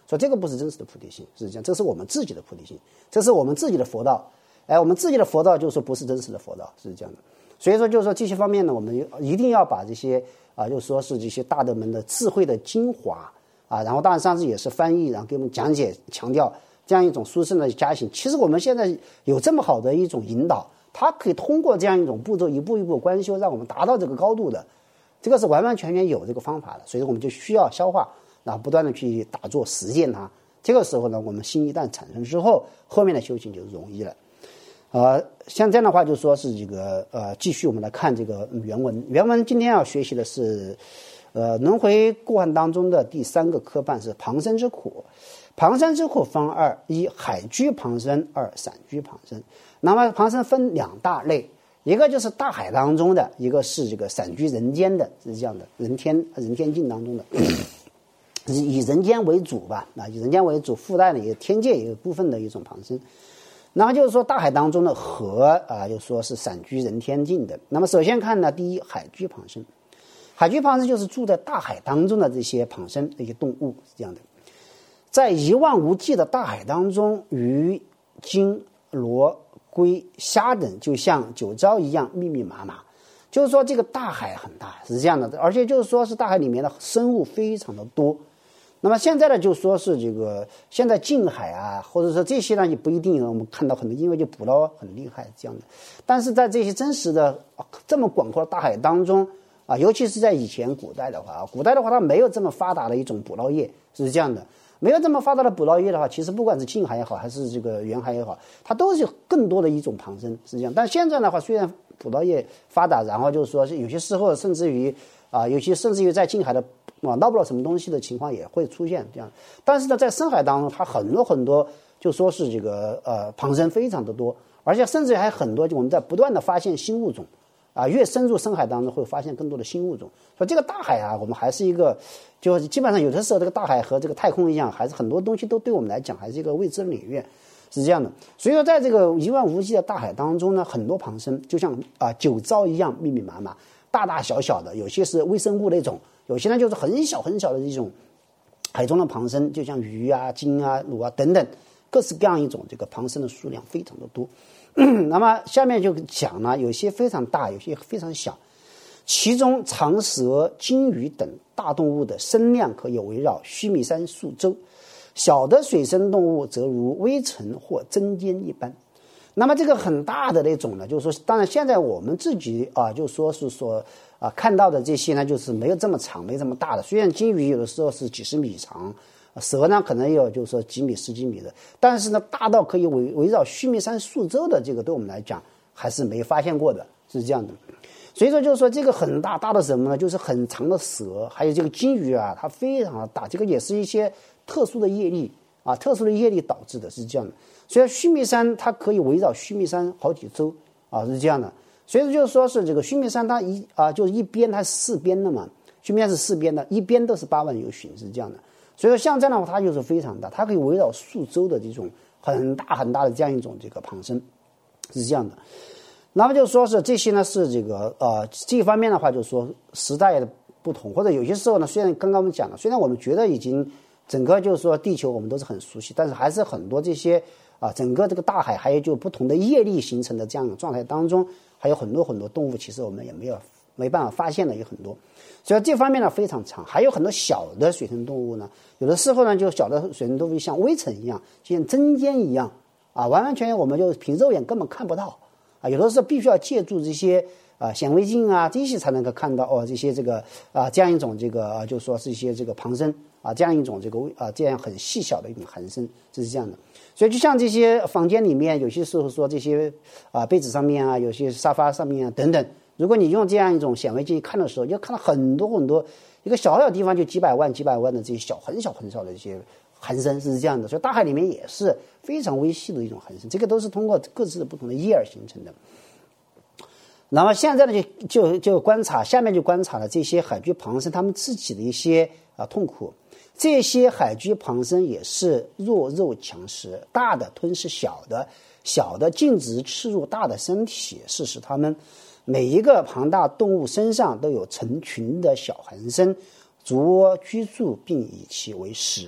所以这个不是真实的菩提心，是这样，这是我们自己的菩提心，这是我们自己的佛道。我们自己的佛道就是说不是真实的佛道，是这样的。所以说就是说这些方面呢，我们一定要把这些就是说是这些大德们的智慧的精华然后当然上次也是翻译，然后给我们讲解强调这样一种殊胜的加行。其实我们现在有这么好的一种引导，它可以通过这样一种步骤一步一步观修，让我们达到这个高度的，这个是完完全全有这个方法的。所以我们就需要消化，然后不断的去打坐实践它。这个时候呢，我们心一旦产生之后，后面的修行就容易了。像这样的话，就说是这个继续我们来看这个原文。原文今天要学习的是轮回过患当中的第3个科办是旁生之苦。旁生之苦分2：一海居旁生，2散居旁生。那么旁生分2大类，一个就是大海当中的，一个是这个散居人间的，是这样的，人天境当中的，以人间为主吧，以人间为主，附带的也天界也有部分的一种旁生。然后就是说大海当中的河就说是散居人天境的。那么首先看呢，第一海居旁生。海居旁生就是住在大海当中的这些旁生，这些动物是这样的。在一望无际的大海当中，鱼、鲸、螺、龟、虾等就像酒糟一样密密麻麻。就是说这个大海很大，是这样的，而且就是说是大海里面的生物非常的多。那么现在呢，就说是这个现在近海或者说这些呢也不一定，我们看到很多因为就捕捞很厉害这样的。但是在这些真实的这么广阔的大海当中尤其是在以前古代的话它没有这么发达的一种捕捞业，是这样的。没有这么发达的捕捞业的话，其实不管是近海也好，还是这个远海也好，它都是更多的一种旁生，是这样。但现在的话，虽然捕捞业发达，然后就是说是有些时候甚至于有些甚至于在近海的捞不到什么东西的情况也会出现这样。但是呢，在深海当中，它很多就说是这个旁生非常的多，而且甚至还很多，就我们在不断的发现新物种越深入深海当中会发现更多的新物种。所以这个大海我们还是一个，就基本上有的时候这个大海和这个太空一样，还是很多东西都对我们来讲还是一个未知的领域，是这样的。所以说在这个一望无际的大海当中呢，很多旁生就像酒糟一样密密麻麻，大大小小的，有些是微生物那种，有些呢就是很小很小的一种海中的旁生，就像鱼鲸螺等等，各式各样一种这个旁生的数量非常的多。那么下面就讲呢，有些非常大，有些非常小。其中长蛇、鲸鱼等大动物的身量可以围绕须弥山数周，小的水生动物则如微尘或针尖一般。那么这个很大的那种呢，就是说，当然现在我们自己就说是说看到的这些呢，就是没有这么长，没这么大的。虽然鲸鱼有的时候是几十米长，蛇呢可能有就是说几米、10几米的，但是呢大到可以围绕须弥山数周的，这个对我们来讲还是没发现过的，是这样的。所以说就是说这个很大的什么呢？就是很长的蛇，还有这个鲸鱼它非常的大，这个也是一些特殊的业力导致的，是这样的。所以须弥山它可以围绕须弥山好几周是这样的。所以就是说是这个须弥山它就是一边它是4边的嘛，须弥山是4边的，一边都是8万由旬，是这样的。所以说像这样的话，它就是非常大，它可以围绕数周的这种很大很大的这样一种这个旁生，是这样的。那么就说是这些呢是这个这一方面的话，就是说时代的不同，或者有些时候呢，虽然刚刚我们讲了，虽然我们觉得已经整个就是说地球我们都是很熟悉，但是还是很多这些整个这个大海还有就不同的业力形成的这样的状态当中，还有很多动物，其实我们也没办法发现的有很多。所以这方面呢非常长，还有很多小的水生动物呢，有的时候呢就小的水生动物像微尘一样，就像针尖一样完完全全我们就凭肉眼根本看不到有的时候必须要借助这些显微镜这些才能够看到这些这个这样一种这个就说是一些这个旁生这样一种这个这样很细小的一种寒生，这是这样的。所以就像这些房间里面有些时候说这些被子上面有些沙发上面等等，如果你用这样一种显微镜看的时候，就看到很多一个小地方就几百万的这些很小的这些寒生，是这样的。所以大海里面也是非常微细的一种寒生，这个都是通过各自的不同的业而形成的。然后现在呢就观察，下面就观察了这些海居旁生他们自己的一些痛苦。这些海居旁生也是弱肉强食，大的吞噬小的，小的径直吃入大的身体，是使他们每一个庞大动物身上都有成群的小寒生，逐窝居住，并以其为食。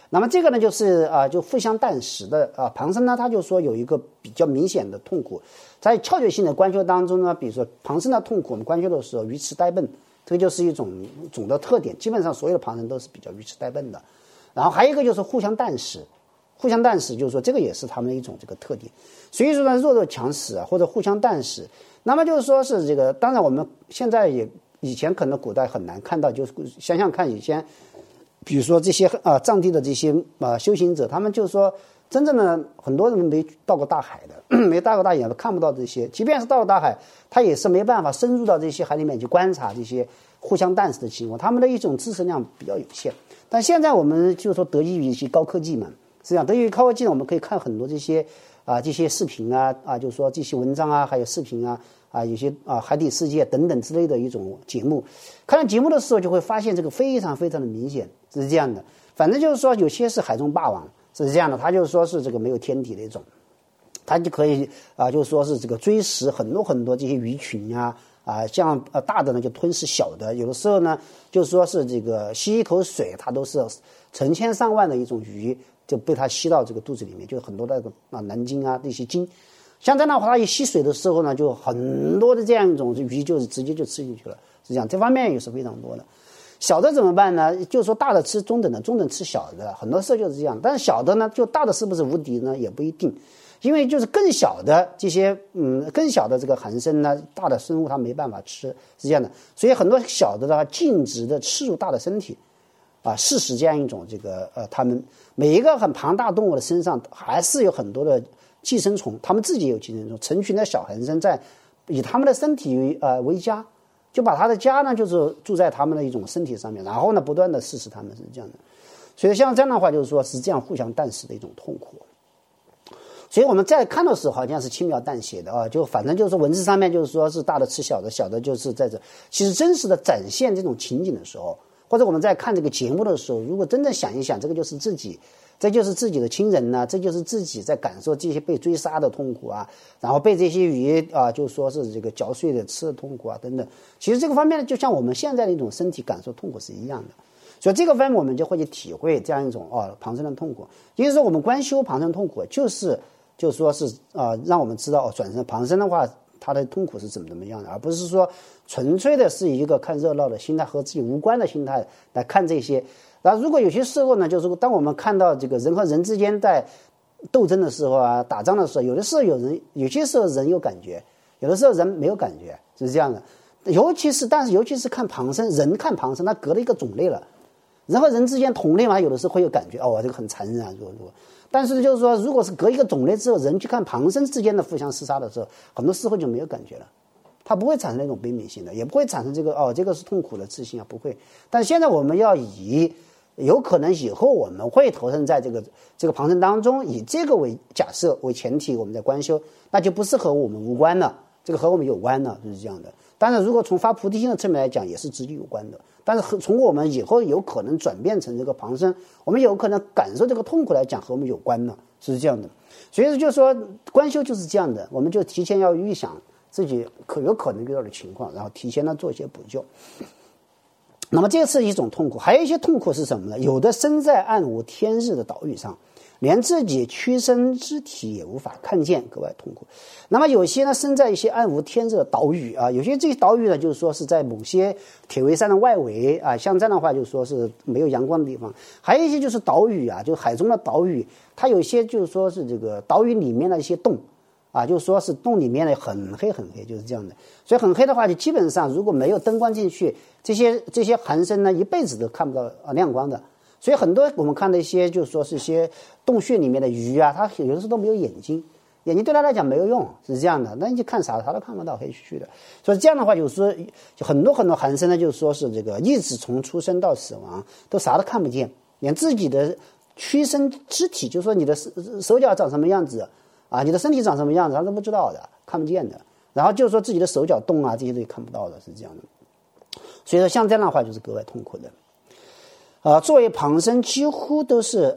那么这个呢，就是就互相啖食的旁生呢，他就说有一个比较明显的痛苦，在窍诀性的观修当中呢，比如说旁生的痛苦，我们观修的时候愚痴呆笨，这个就是一种总的特点，基本上所有的旁生都是比较愚痴呆笨的。然后还有一个就是互相啖食，互相啖食就是说这个也是他们的一种这个特点。所以说呢，弱肉强食或者互相啖食，那么就是说是这个，当然我们现在也以前可能古代很难看到，就是想想看以前。比如说这些藏地的这些修行者，他们就是说，真正的很多人没到过大海的，没到过大海，看不到这些。即便是到了大海，他也是没办法深入到这些海里面去观察这些互相啖食的情况。他们的一种知识量比较有限。但现在我们就是说，得益于一些高科技嘛，实际上得益于高科技呢，我们可以看很多这些视频就是说这些文章还有视频有些海底世界等等之类的一种节目，看到节目的时候就会发现这个非常非常的明显，是这样的。反正就是说有些是海中霸王，是这样的，他就是说是这个没有天敌的一种，他就可以就是说是这个追食很多很多这些鱼群像大的呢就吞噬小的，有的时候呢就是说是这个吸一口水，它都是成千上万的一种鱼就被它吸到这个肚子里面，就很多的南京这些鲸。像这样的话，它一吸水的时候呢，就很多的这样一种鱼就是直接就吃进去了。实际上这方面也是非常多的。小的怎么办呢？就是说大的吃中等的，中等吃小的，很多时候就是这样。但是小的呢，就大的是不是无敌呢？也不一定，因为就是更小的这些更小的这个寒生呢，大的生物它没办法吃，是这样的。所以很多小的径直的吃入大的身体，试试这样一种这个他们每一个很庞大动物的身上还是有很多的。寄生虫，他们自己也有寄生虫，成群的小寒生在以他们的身体为家，就把他的家呢就是住在他们的一种身体上面，然后呢不断的试试他们，是这样的。所以像这样的话，就是说是这样互相啖食的一种痛苦。所以我们在看的时候好像是轻描淡写的就反正就是文字上面就是说是大的吃小的，小的就是在这。其实真实的展现这种情景的时候，或者我们在看这个节目的时候，如果真的想一想，这个就是自己。这就是自己的亲人呢，这就是自己在感受这些被追杀的痛苦然后被这些鱼就说是这个嚼碎的吃的痛苦等等。其实这个方面呢，就像我们现在的一种身体感受痛苦是一样的。所以这个方面我们就会去体会这样一种旁生的痛苦。也就是说，我们观修旁生痛苦，就是说是让我们知道转生旁生的话，它的痛苦是怎么样的，而不是说纯粹的是一个看热闹的心态和自己无关的心态来看这些。那如果有些时候呢，就是当我们看到这个人和人之间在斗争的时候打仗的时候，有的时候有些时候人有感觉，有的时候人没有感觉，是这样的。尤其是看旁生，人看旁生，它隔了一个种类了。人和人之间同类嘛，有的时候会有感觉这个很残忍但是就是说，如果是隔一个种类之后，人去看旁生之间的互相厮杀的时候，很多时候就没有感觉了。它不会产生那种悲悯心的，也不会产生这个这个是痛苦的自信不会。但是现在我们要有可能以后我们会投身在这个旁生当中，以这个为假设为前提，我们在观修，那就不是和我们无关了，这个和我们有关了，就是这样的。当然，如果从发菩提心的侧面来讲，也是直接有关的。但是从我们以后有可能转变成这个旁生，我们有可能感受这个痛苦来讲，和我们有关了，是这样的。所以就是说，观修就是这样的，我们就提前要预想自己有可能遇到的情况，然后提前呢做一些补救。那么这是一种痛苦，还有一些痛苦是什么呢？有的身在暗无天日的岛屿上，连自己屈身肢体也无法看见，格外痛苦。那么有些呢身在一些暗无天日的岛屿有些这些岛屿呢就是说是在某些铁围山的外围像这样的话就是说是没有阳光的地方。还有一些就是岛屿就是海中的岛屿，它有一些就是说是这个岛屿里面的一些洞就是说是洞里面的很黑很黑，就是这样的。所以很黑的话，就基本上如果没有灯光进去，这些寒生呢一辈子都看不到亮光的。所以很多我们看的一些就是说是一些洞穴里面的鱼它有的时候都没有眼睛，眼睛对它来讲没有用，是这样的。那你就看啥都看不到，黑黢黢的。所以这样的话就是说就很多寒生呢就是说是这个一直从出生到死亡都啥都看不见，连自己的屈身肢体，就是说你的手脚长什么样子你的身体长什么样子他都不知道的，看不见的。然后就是说自己的手脚动这些都看不到的，是这样的。所以说像这样的话就是格外痛苦的。作为旁生几乎都是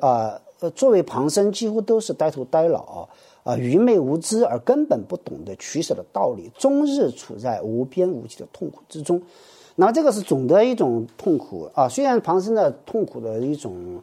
呆头呆脑愚昧无知而根本不懂得取舍的道理，终日处在无边无际的痛苦之中。那么这个是总的一种痛苦虽然旁生的痛苦的一种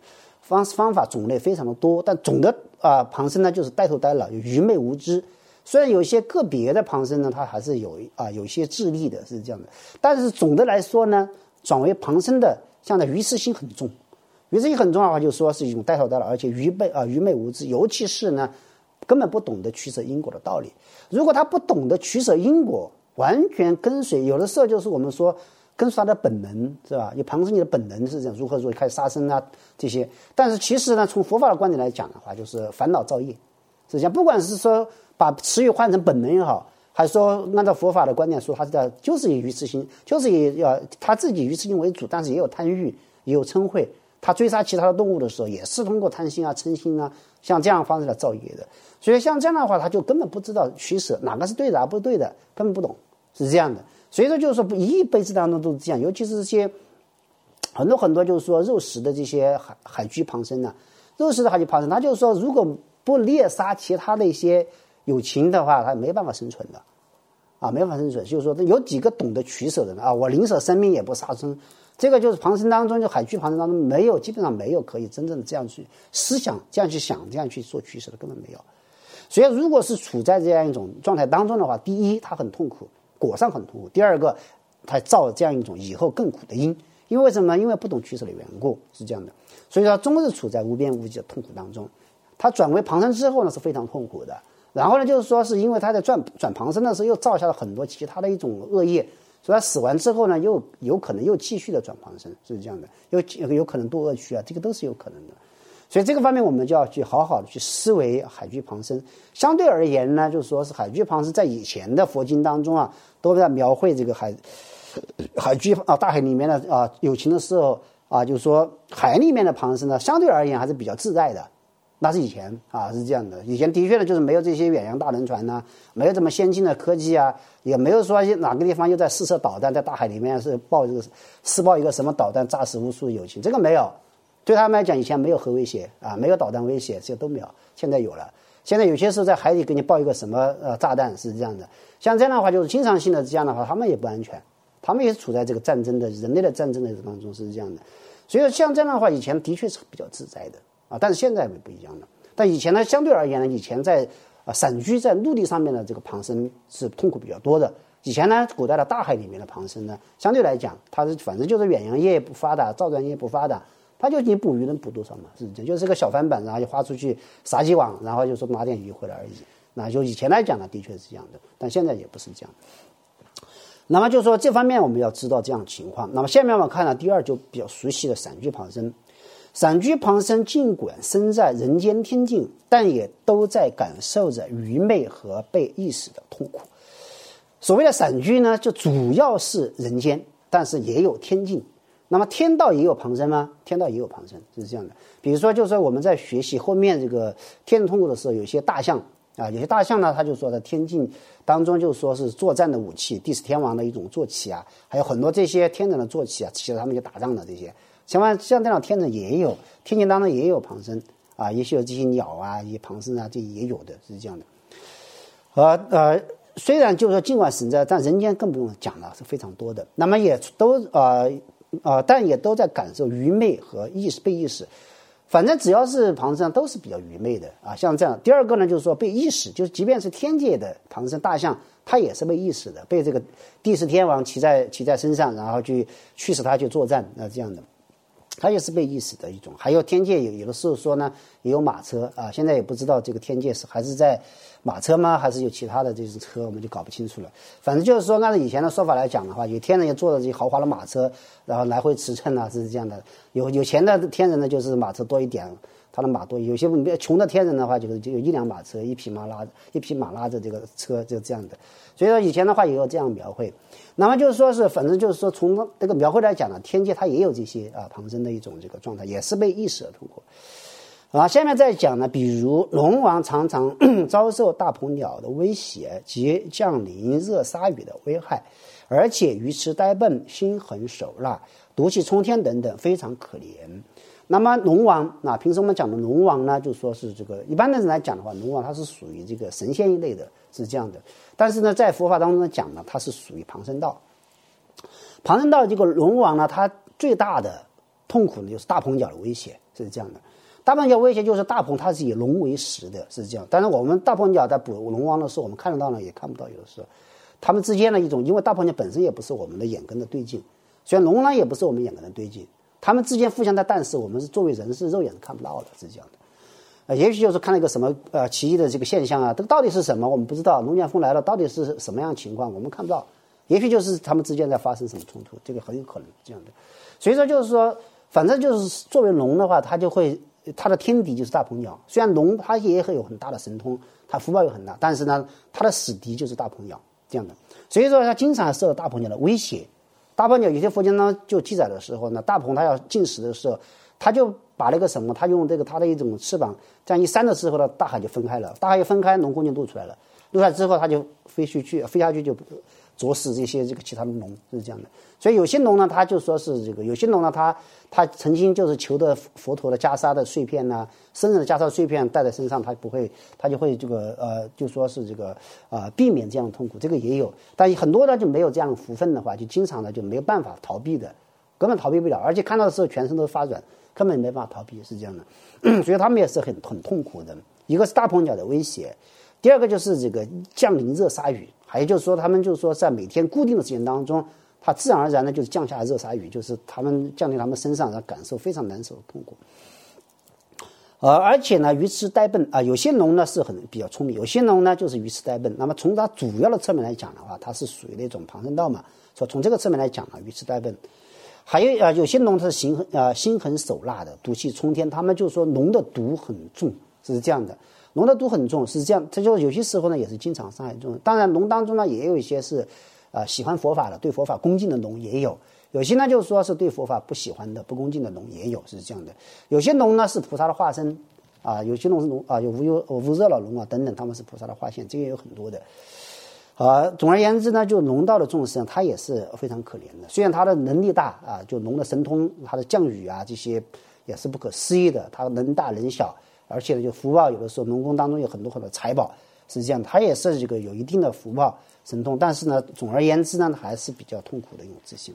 方法种类非常的多，但总的旁生呢就是呆头呆脑，愚昧无知。虽然有些个别的旁生呢，它还是有一些智力的，是这样的。但是总的来说呢，转为旁生的，像的愚痴心很重。愚痴心很重的话，就说是一种呆头呆脑，而且愚昧无知，尤其是呢，根本不懂得取舍因果的道理。如果他不懂得取舍因果，完全跟随，有的时候就是我们说跟随他的本能，是吧？有旁生你的本能是这样，如何开始杀生啊这些。但是其实呢，从佛法的观点来讲的话，就是烦恼造业。是这样，不管是说把词语换成本能也好，还是说按照佛法的观点说，他就是以愚痴心，就是以他自己愚痴心为主，但是也有贪欲，也有嗔恚。他追杀其他的动物的时候，也是通过贪心啊、嗔心啊，像这样的方式来造业的。所以像这样的话，他就根本不知道取舍，哪个是对的，哪个不是对的，根本不懂，是这样的。所以说，就是说一辈子当中都是这样，尤其是这些很多就是说肉食的这些海居旁生呢，肉食的海居旁生，他就是说，如果不猎杀其他的一些有情的话，他没办法生存的，没办法生存。就是说，有几个懂得取舍的人我宁舍生命也不杀生。这个就是旁生当中，就海居旁生当中基本上没有可以真正的这样去思想、这样去想、这样去做取舍的，根本没有。所以，如果是处在这样一种状态当中的话，第一，他很痛苦，果上很痛苦；第二个，他造这样一种以后更苦的因。因为什么？因为不懂取舍的缘故，是这样的。所以他终日处在无边无际的痛苦当中。他转为旁生之后呢，是非常痛苦的。然后呢，就是说是因为他在转旁生的时候，又造下了很多其他的一种恶业。所以他死完之后呢，又有可能又继续的转旁生，是这样的，有可能堕恶趣这个都是有可能的。所以这个方面我们就要去好好的去思维海居旁生。相对而言呢，就是说是海居旁生在以前的佛经当中都在描绘这个海居大海里面的有情的时候就是说海里面的旁生呢，相对而言还是比较自在的。那是以前是这样的。以前的确呢，就是没有这些远洋大轮船没有这么先进的科技也没有说哪个地方又在试射导弹，在大海里面试爆一个什么导弹炸死无数友情，这个没有。对他们来讲，以前没有核威胁没有导弹威胁，这些都没有。现在有了。现在有些时候在海里给你爆一个什么炸弹，是这样的。像这样的话，就是经常性的这样的话，他们也不安全，他们也是处在这个战争的人类的战争的当中，是这样的。所以像这样的话，以前的确是比较自在的。但是现在不一样了。但以前呢，相对而言呢，以前在散居在陆地上面的这个旁生是痛苦比较多的。以前呢，古代的大海里面的旁生呢，相对来讲，它反正就是远洋业不发达，造船业不发达，它就你捕鱼能捕多少嘛？就是个小帆板，然后就划出去撒几网，然后就说拿点鱼回来而已。那就以前来讲呢，的确是这样的，但现在也不是这样。那么就是说这方面我们要知道这样的情况。那么下面我们看了第二就比较熟悉的散居旁生。散居旁生尽管身在人间天境，但也都在感受着愚昧和被意识的痛苦。所谓的散居呢，就主要是人间，但是也有天境。那么天道也有旁生吗？天道也有旁生，是这样的。比如说，就是说我们在学习后面这个天人痛苦的时候，有些大象有些大象呢，他就说在天境当中，就说是作战的武器，地始天王的一种坐骑还有很多这些天人的坐骑其实他们就打仗的这些。像这样天人也有，天境当中也有旁生也许有这些鸟一些旁生这也有的，是这样的。虽然就是说尽管死在，但人间更不用讲了，是非常多的。那么也都但也都在感受愚昧和被意识。反正只要是旁生都是比较愚昧的像这样。第二个呢，就是说被意识，就是即便是天界的旁生大象，它也是被意识的，被这个地始天王骑在身上，然后去驱使它去作战这样的。它也是被意识的一种。还有天界有的时候说呢，也有马车现在也不知道这个天界是还是在马车吗，还是有其他的这种车，我们就搞不清楚了。反正就是说，按照以前的说法来讲的话，有天人也坐着这些豪华的马车，然后来回驰骋是这样的。有钱的天人呢，就是马车多一点，他的马多；有些穷的天人的话，就有一辆马车，一匹马拉着这个车，就这样的。所以说以前的话也有这样描绘。那么就是说是，反正就是说从这个描绘来讲呢，天界它也有这些旁生的一种这个状态，也是被意识而通过。下面再讲呢，比如龙王常常遭受大鹏鸟的威胁及降临热沙雨的危害，而且愚痴呆笨，心狠手辣，毒气冲天等等，非常可怜。那么龙王平时我们讲的龙王呢，就说是这个一般的人来讲的话，龙王它是属于这个神仙一类的，是这样的。但是呢，在佛法当中讲呢，它是属于旁生道。旁生道这个龙王呢，它最大的痛苦呢就是大鹏鸟的威胁，是这样的。 大鹏鸟威胁就是大鹏它是以龙为食的，是这样。但是我们大鹏鸟在捕龙王的时候，我们看得到呢，也看不到，有的时候它们之间的一种，因为大鹏鸟本身也不是我们的眼根的对镜，虽然龙呢也不是我们眼根的对镜，它们之间互相的，但是我们是作为人是肉眼是看不到的，是这样的。也许就是看了一个什么奇异的这个现象啊，这个到底是什么我们不知道，龙卷风来了到底是什么样的情况我们看不到，也许就是他们之间在发生什么冲突，这个很有可能这样的。所以说就是说，反正就是作为龙的话，它就会它的天敌就是大鹏鸟。虽然龙它也会有很大的神通，它福报又很大，但是呢，它的死敌就是大鹏鸟这样的。所以说它经常受到大鹏鸟的威胁。大鹏鸟有些佛经呢就记载的时候呢，大鹏它要进食的时候，它就把那个什么，它用这个它的一种翅膀这样一扇的时候呢，大海就分开了，大海一分开，龙宫就露出来了，露出来之后它就飞下去就啄死这些其他的龙，是这样的。所以有些龙呢，他就说是有些龙呢，他曾经就是求的佛陀的袈裟的碎片呐，僧人的袈裟碎片带在身上，他就会就说是避免这样的痛苦，这个也有。但很多呢就没有这样的福分的话，就经常的就没有办法逃避的，根本逃避不了，而且看到的时候全身都发软，根本没办法逃避，是这样的。所以他们也是很痛苦的。一个是大鹏鸟的威胁，第二个就是降临热沙雨。还有就是说，他们就是说，在每天固定的时间当中，它自然而然的就是降下热沙雨，就是他们降临他们身上，然后感受非常难受的痛苦。而且呢，愚痴呆笨啊，有些龙呢是比较聪明，有些龙呢就是愚痴呆笨。那么从它主要的侧面来讲的话，它是属于那种旁生道嘛，所以从这个侧面来讲呢，愚痴呆笨。还有有些龙它是心狠手辣的，毒气冲天。他们就说龙的毒很重，是这样的。龙的毒很重，是这样，这就有些时候呢也是经常伤害众人。当然，龙当中呢也有一些是，喜欢佛法的，对佛法恭敬的龙也有；有些呢就是说是对佛法不喜欢的、不恭敬的龙也有，是这样的。有些龙呢是菩萨的化身，有些龙是龙有无热老龙啊等等，他们是菩萨的化现，这个也有很多的。总而言之呢，就龙道的众生，他也是非常可怜的。虽然他的能力大啊，就龙的神通，他的降雨啊这些也是不可思议的，他能大能小。而且呢，就福报有的时候龙宫当中有很多财宝，是这样，它也是有一定的福报神通，但是呢，总而言之呢，还是比较痛苦的一种自信。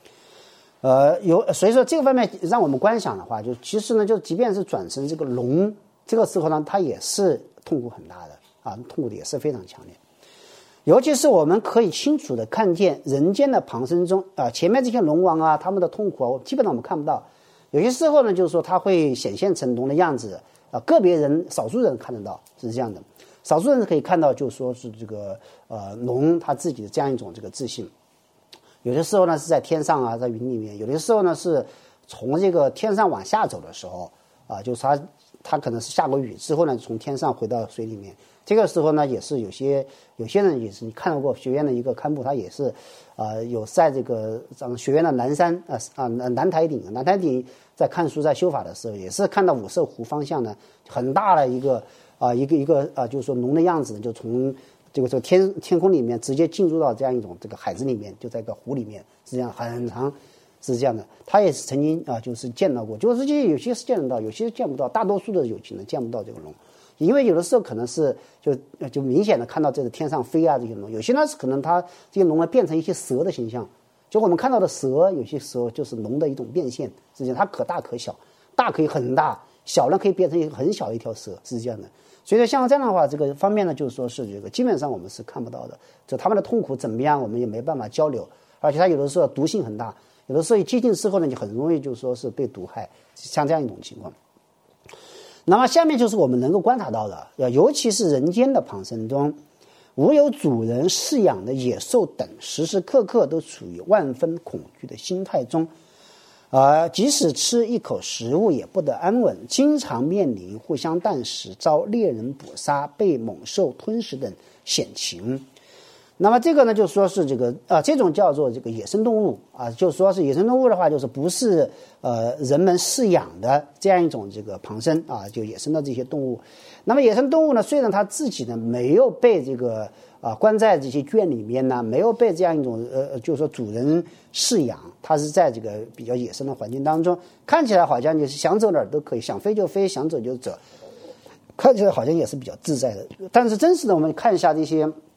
所以说这个方面让我们观想的话，就其实呢，就即便是转成这个龙，这个时候呢，它也是痛苦很大的啊，痛苦的也是非常强烈。尤其是我们可以清楚的看见人间的旁生中前面这些龙王啊，他们的痛苦基本上我们看不到。有些时候呢，就是说它会显现成龙的样子。个别人少数人看得到，是这样的，少数人可以看到，就说是龙他自己的这样一种自信。有的时候呢是在天上啊，在云里面；有的时候呢是从天上往下走的时候就是他可能是下过雨之后呢，从天上回到水里面。这个时候呢，也是有些人也是，你看到过学院的一个刊布，他也是有在学院的南山南台顶在看书在修法的时候，也是看到五色湖方向呢很大的一个就是说龙的样子，就从这个天空里面直接进入到这样一种海子里面，就在一个湖里面，是这样很长，是这样的。他也是曾经就是见到过，就是这有些是见得到，有些见不到，大多数的有情人见不到这个龙。因为有的时候可能是就明显的看到天上飞啊这些龙，有些呢是可能它这些龙呢变成一些蛇的形象，就我们看到的蛇有些时候就是龙的一种变现，是这样，它可大可小，大可以很大，小呢可以变成一个很小的一条蛇，是这样的。所以说像这样的话，这个方面呢就是说是基本上我们是看不到的，就他们的痛苦怎么样我们也没办法交流，而且它有的时候毒性很大，有的时候接近之后呢就很容易就说是被毒害，像这样一种情况。那么下面就是我们能够观察到的，尤其是人间的旁生中，无有主人饲养的野兽等，时时刻刻都处于万分恐惧的心态中，即使吃一口食物也不得安稳，经常面临互相啖食、遭猎人捕杀、被猛兽吞食等险情。那么这个呢，就说是这种叫做野生动物就说是野生动物的话，就是不是人们饲养的这样一种旁生就野生的这些动物。那么野生动物呢，虽然它自己呢没有被关在这些圈里面呢，没有被这样一种就是说主人饲养，它是在比较野生的环境当中，看起来好像就是想走哪儿都可以，想飞就飞，想走就走，看起来好像也是比较自在的。但是真实的我们看一下这些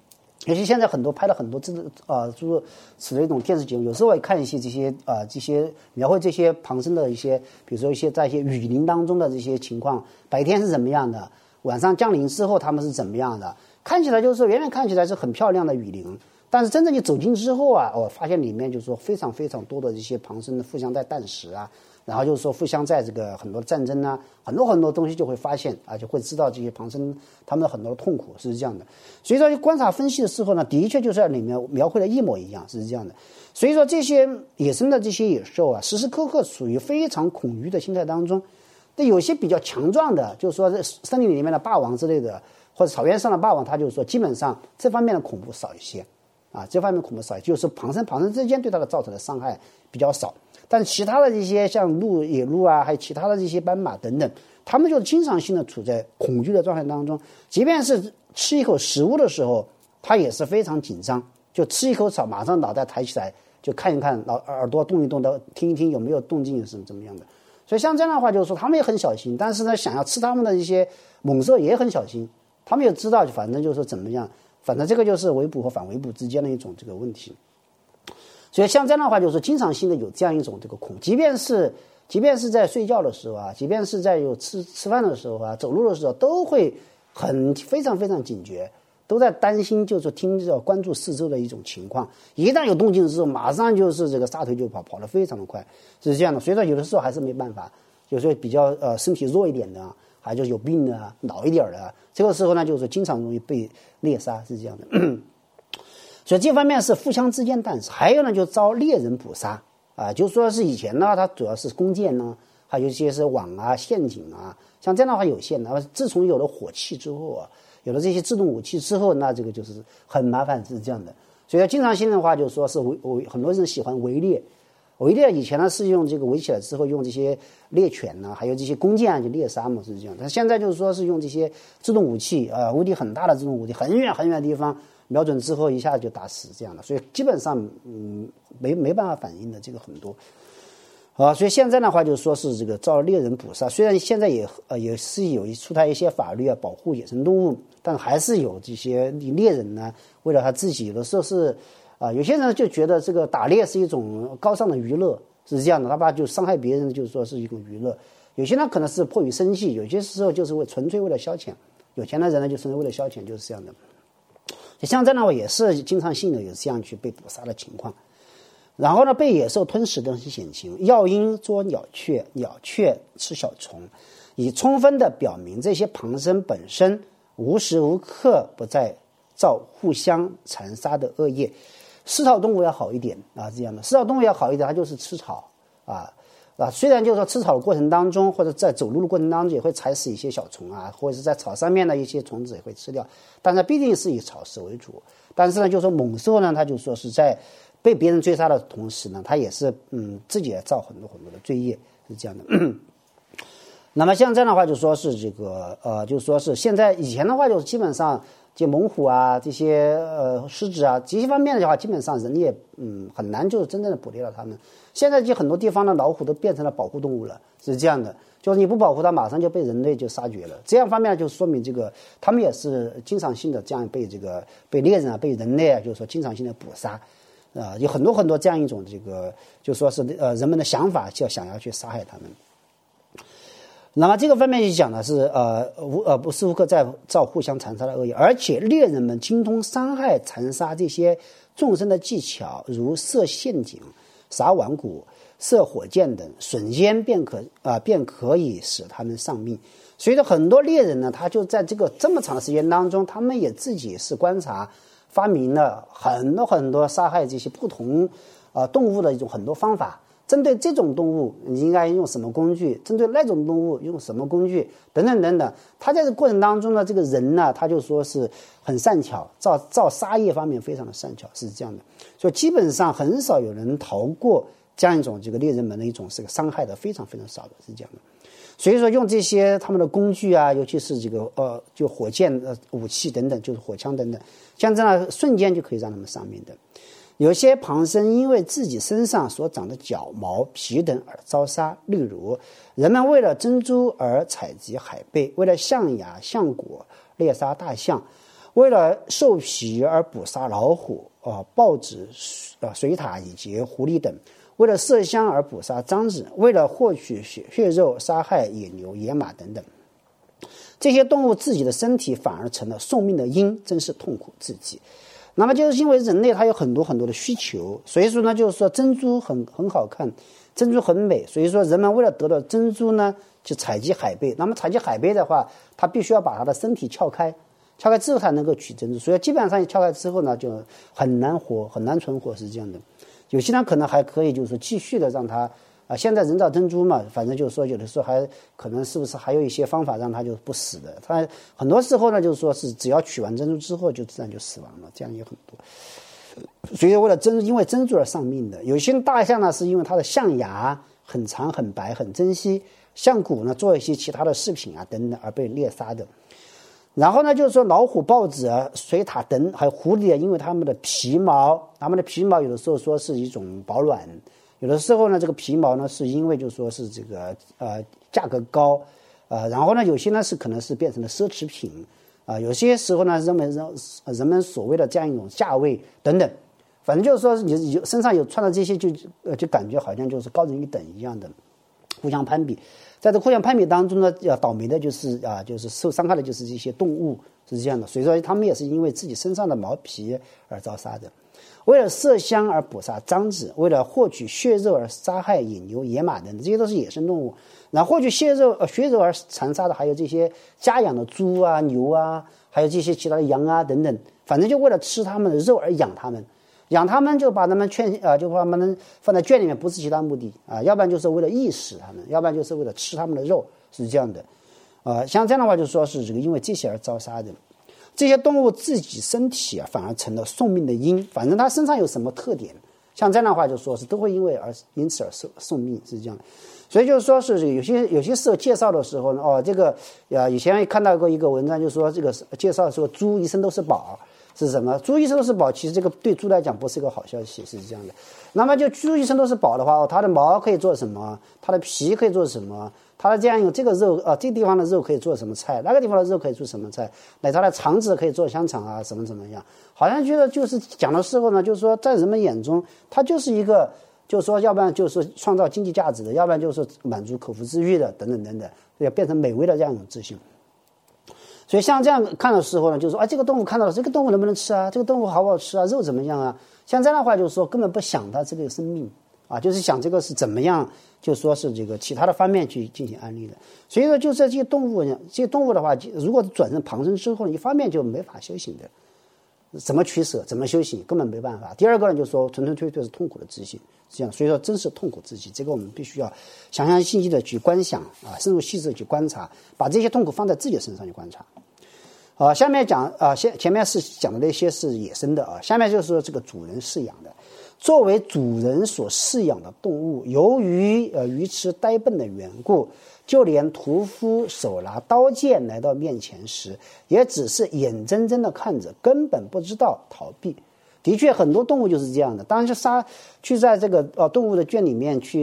尤其现在很多拍了很多诸如此类一种电视节目，有时候我也看一些这些描绘这些旁生的一些，比如说在一些雨林当中的这些情况，白天是怎么样的，晚上降临之后他们是怎么样的，看起来就是说远远看起来是很漂亮的雨林，但是真正你走进之后啊，我发现里面就是说非常非常多的这些旁生的互相在啖食啊，然后就是说互相在这个很多的战争啊，很多东西就会发现啊，就会知道这些旁生他们的很多的痛苦是这样的。所以说观察分析的时候呢，的确就是在里面描绘的一模一样，是这样的。所以说这些野生的这些野兽啊，时时刻刻处于非常恐惧的心态当中。那有些比较强壮的，就是说在森林里面的霸王之类的，或者草原上的霸王，他就是说基本上这方面的恐怖少一些啊，这方面恐怖少，就是旁生之间对它的造成的伤害比较少。但是其他的这些像野鹿啊，还有其他的这些斑马等等，他们就经常性的处在恐惧的状态当中，即便是吃一口食物的时候，他也是非常紧张，就吃一口草，马上脑袋抬起来，就看一看，耳朵动一动的，听一听有没有动静，是怎么样的。所以像这样的话，就是说他们也很小心，但是呢，想要吃他们的一些猛兽也很小心，他们也知道，反正就是说怎么样，反正这个就是围捕和反围捕之间的一种这个问题。所以像这样的话，就是经常性的有这样一种这个恐，即便是在睡觉的时候啊，即便是在有吃饭的时候啊，走路的时候，都会非常非常警觉，都在担心，就是关注四周的一种情况。一旦有动静的时候，马上就是这个撒腿就跑得非常的快，是这样的。所以说有的时候还是没办法，有时候比较身体弱一点的，还就是有病的、老一点的，这个时候呢，就是经常容易被猎杀，是这样的。所以这方面是互相之间啖食，还有呢就遭猎人捕杀啊，就说是以前呢，它主要是弓箭呢，还有一些是网啊、陷阱啊，像这样的话有限的。自从有了火器之后啊，有了这些自动武器之后，那这个就是很麻烦，是这样的。所以经常性的话，就是说是很多人喜欢围猎。围猎以前呢是用这个围起来之后，用这些猎犬呢，还有这些弓箭啊，就猎杀嘛，是这样。但现在就是说是用这些自动武器啊，威力很大的自动武器，很远很远的地方瞄准之后一下就打死这样的，所以基本上没办法反应的这个很多啊。所以现在的话就是说是这个遭猎人捕杀，虽然现在也是出台一些法律啊保护野生动物，但还是有这些猎人呢，为了他自己，有的时候是有些人就觉得这个打猎是一种高尚的娱乐，是这样的，他把就伤害别人就是说是一种娱乐。有些人可能是迫于生计，有些时候就是纯粹为了消遣，有钱的人呢就纯粹为了消遣，就是这样的。像这样的话也是经常性的有这样去被捕杀的情况。然后呢，被野兽吞噬都是险情，药鹰捉鸟雀，鸟雀吃小虫，以充分的表明这些旁生本身无时无刻不在造互相残杀的恶业。食草动物要好一点啊，这样的食草动物要好一点，它就是吃草啊。虽然就是说吃草的过程当中，或者在走路的过程当中也会踩死一些小虫啊，或者是在草上面的一些虫子也会吃掉，但是必定是以草食为主。但是呢，就是说猛兽呢，它就说是在被别人追杀的同时呢，它也是自己也造很多的罪业，是这样的。那么像这样的话，就说是这个就说是现在以前的话，就是基本上这猛虎啊，这些狮子啊，这些方面的话，基本上人也很难就是真正的捕猎到它们。现在就很多地方的老虎都变成了保护动物了，是这样的，就是你不保护它，马上就被人类就杀绝了。这样方面就说明这个他们也是经常性的这样被猎人啊、被人类啊，就是说经常性的捕杀。有很多这样一种这个，就说是人们的想法，就想要去杀害他们。那么这个方面就讲的是无时无刻在造互相残杀的恶业，而且猎人们精通伤害、残杀这些众生的技巧，如设陷阱、撒网蛊、射火箭等，瞬间便可以使他们丧命。所以说很多猎人呢，他就在这么长的时间当中，他们也自己是观察。发明了很多杀害这些不同动物的一种很多方法，针对这种动物你应该用什么工具，针对那种动物用什么工具等等等等。他在这过程当中呢，这个人呢，他就说是很善巧，造杀业方面非常的善巧，是这样的。所以基本上很少有人逃过这样一种这个猎人们的一种这个伤害的，非常非常少的，是这样的。所以说用这些他们的工具啊，尤其是这个就火箭武器等等，就是火枪等等，像这样瞬间就可以让他们丧命的。有些旁生因为自己身上所长的角毛、皮等而遭杀，例如人们为了珍珠而采集海贝，为了象牙、象果猎杀大象， 为了兽皮而捕杀老虎、豹子、水獭以及狐狸等；为了麝香而捕杀獐子；为了获取血肉杀害野牛、野马等等。这些动物自己的身体反而成了送命的因，真是痛苦至极。那么就是因为人类他有很多很多的需求，所以说呢，就是说珍珠很好看，珍珠很美，所以说人们为了得到珍珠呢，就采集海贝。那么采集海贝的话，他必须要把他的身体撬开之后才能够取珍珠，所以基本上撬开之后呢，就很难活，很难存活，是这样的。有些人可能还可以，就是说继续的让他现在人造珍珠嘛，反正就是说有的时候还可能是不是还有一些方法让他就不死的。他很多时候呢，就是说是只要取完珍珠之后就自然就死亡了，这样也很多。所以为了因为珍珠而丧命的，有些大象呢是因为它的象牙很长很白很珍惜，象骨呢做一些其他的饰品啊等等而被猎杀的。然后呢，就是说老虎、豹子、水獭等，还有狐狸，因为它们的皮毛有的时候说是一种保暖，有的时候呢，这个皮毛呢是因为就说是这个价格高，然后呢有些呢是可能是变成了奢侈品，有些时候呢人们所谓的这样一种价位等等，反正就是说你身上有穿的这些就感觉好像就是高人一等一样的，互相攀比。在这互相攀比当中呢，倒霉的就是就是受伤害的就是这些动物，是这样的。所以说他们也是因为自己身上的毛皮而遭杀的。为了麝香而捕杀獐子，为了获取血肉而杀害野牛、野马等，这些都是野生动物。然后获取血肉而残杀的还有这些家养的猪啊、牛啊，还有这些其他的羊啊等等。反正就为了吃他们的肉而养他们。养他们就把他们就把他们放在圈里面，不是其他目的要不然就是为了役使他们，要不然就是为了吃他们的肉，是这样的。像这样的话，就说是这个因为这些而遭杀的。这些动物自己身体反而成了送命的因，反正它身上有什么特点，像这样的话就说是都会因此而送命，是这样的。所以就是说是有些时候介绍的时候呢，这个以前看到过一个文章，就说这个介绍说猪一生都是宝。是什么？猪一生都是宝，其实这个对猪来讲不是一个好消息，是这样的。那么就猪一生都是宝的话，它的毛可以做什么？它的皮可以做什么？它的这样有这个肉这个地方的肉可以做什么菜？那个地方的肉可以做什么菜？它的肠子可以做香肠啊，怎么样？好像觉得就是讲的时候呢，就是说在人们眼中，它就是一个，就是说要不然就是创造经济价值的，要不然就是满足口腹之欲的，等等等等，要变成美味的这样一种自信。所以像这样看的时候呢，就是说这个动物看到了，这个动物能不能吃啊？这个动物好不好吃啊？肉怎么样啊？像这样的话，就是说根本不想它这个生命就是想这个是怎么样，就是说是这个其他的方面去进行安利的。所以说，就是这些动物呢，这些动物的话，如果转成旁生之后，一方面就没法修行的，怎么取舍，怎么修行，根本没办法。第二个呢，就是说纯粹是痛苦的自信，这样。所以说，真是痛苦自己，这个我们必须要详细细的去观想深入细致的去观察，把这些痛苦放在自己身上去观察。下面讲前面是讲的那些是野生的下面就是说这个主人饲养的。作为主人所饲养的动物，由于愚痴呆笨的缘故，就连屠夫手拿刀剑来到面前时，也只是眼睁睁的看着，根本不知道逃避。的确，很多动物就是这样的。当然去在这个动物的圈里面去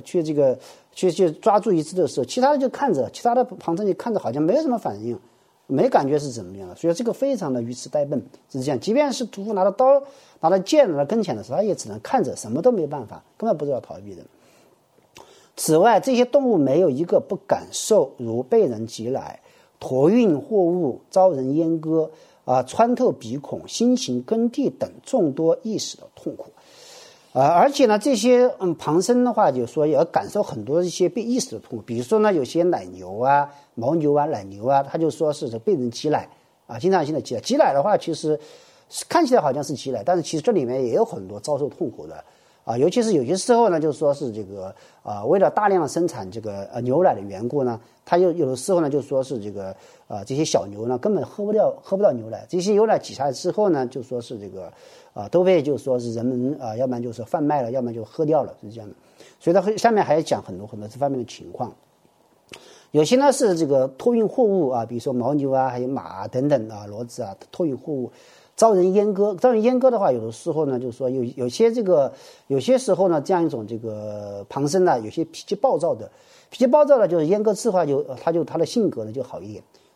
抓住一只的时候，其他的就看着，其他的旁生就看着，好像没有什么反应。没感觉是怎么样的，所以这个非常的愚痴呆笨，是这样。即便是屠夫拿着刀、拿着剑来到跟前的时候，他也只能看着，什么都没办法，根本不知道逃避的。此外，这些动物没有一个不感受如被人挤来、驮运货物、遭人阉割、穿透鼻孔、辛勤耕地等众多意识的痛苦。而且呢，这些旁生的话，就是说也要感受很多一些被意识的痛苦。比如说呢，有些奶牛啊、牦牛啊、奶牛啊，他就说是被人挤奶经常性的挤奶。挤奶的话，其实看起来好像是挤奶，但是其实这里面也有很多遭受痛苦的尤其是有些时候呢，就是说是这个为了大量的生产这个牛奶的缘故呢，它有的时候呢，就说是这个这些小牛呢根本喝不到牛奶，这些牛奶挤下来之后呢，就说是这个都被就说是人们要不然就是贩卖了，要不然就喝掉了，是这样的。所以它下面还要讲很多很多这方面的情况。有些呢是这个托运货物比如说牦牛啊，还有马等等骡子托运货物。遭人阉割的话，有的时候呢，就是说有些时候呢，这样一种这个旁生有些脾气暴躁的，就是阉割之后他的性格呢就好一点，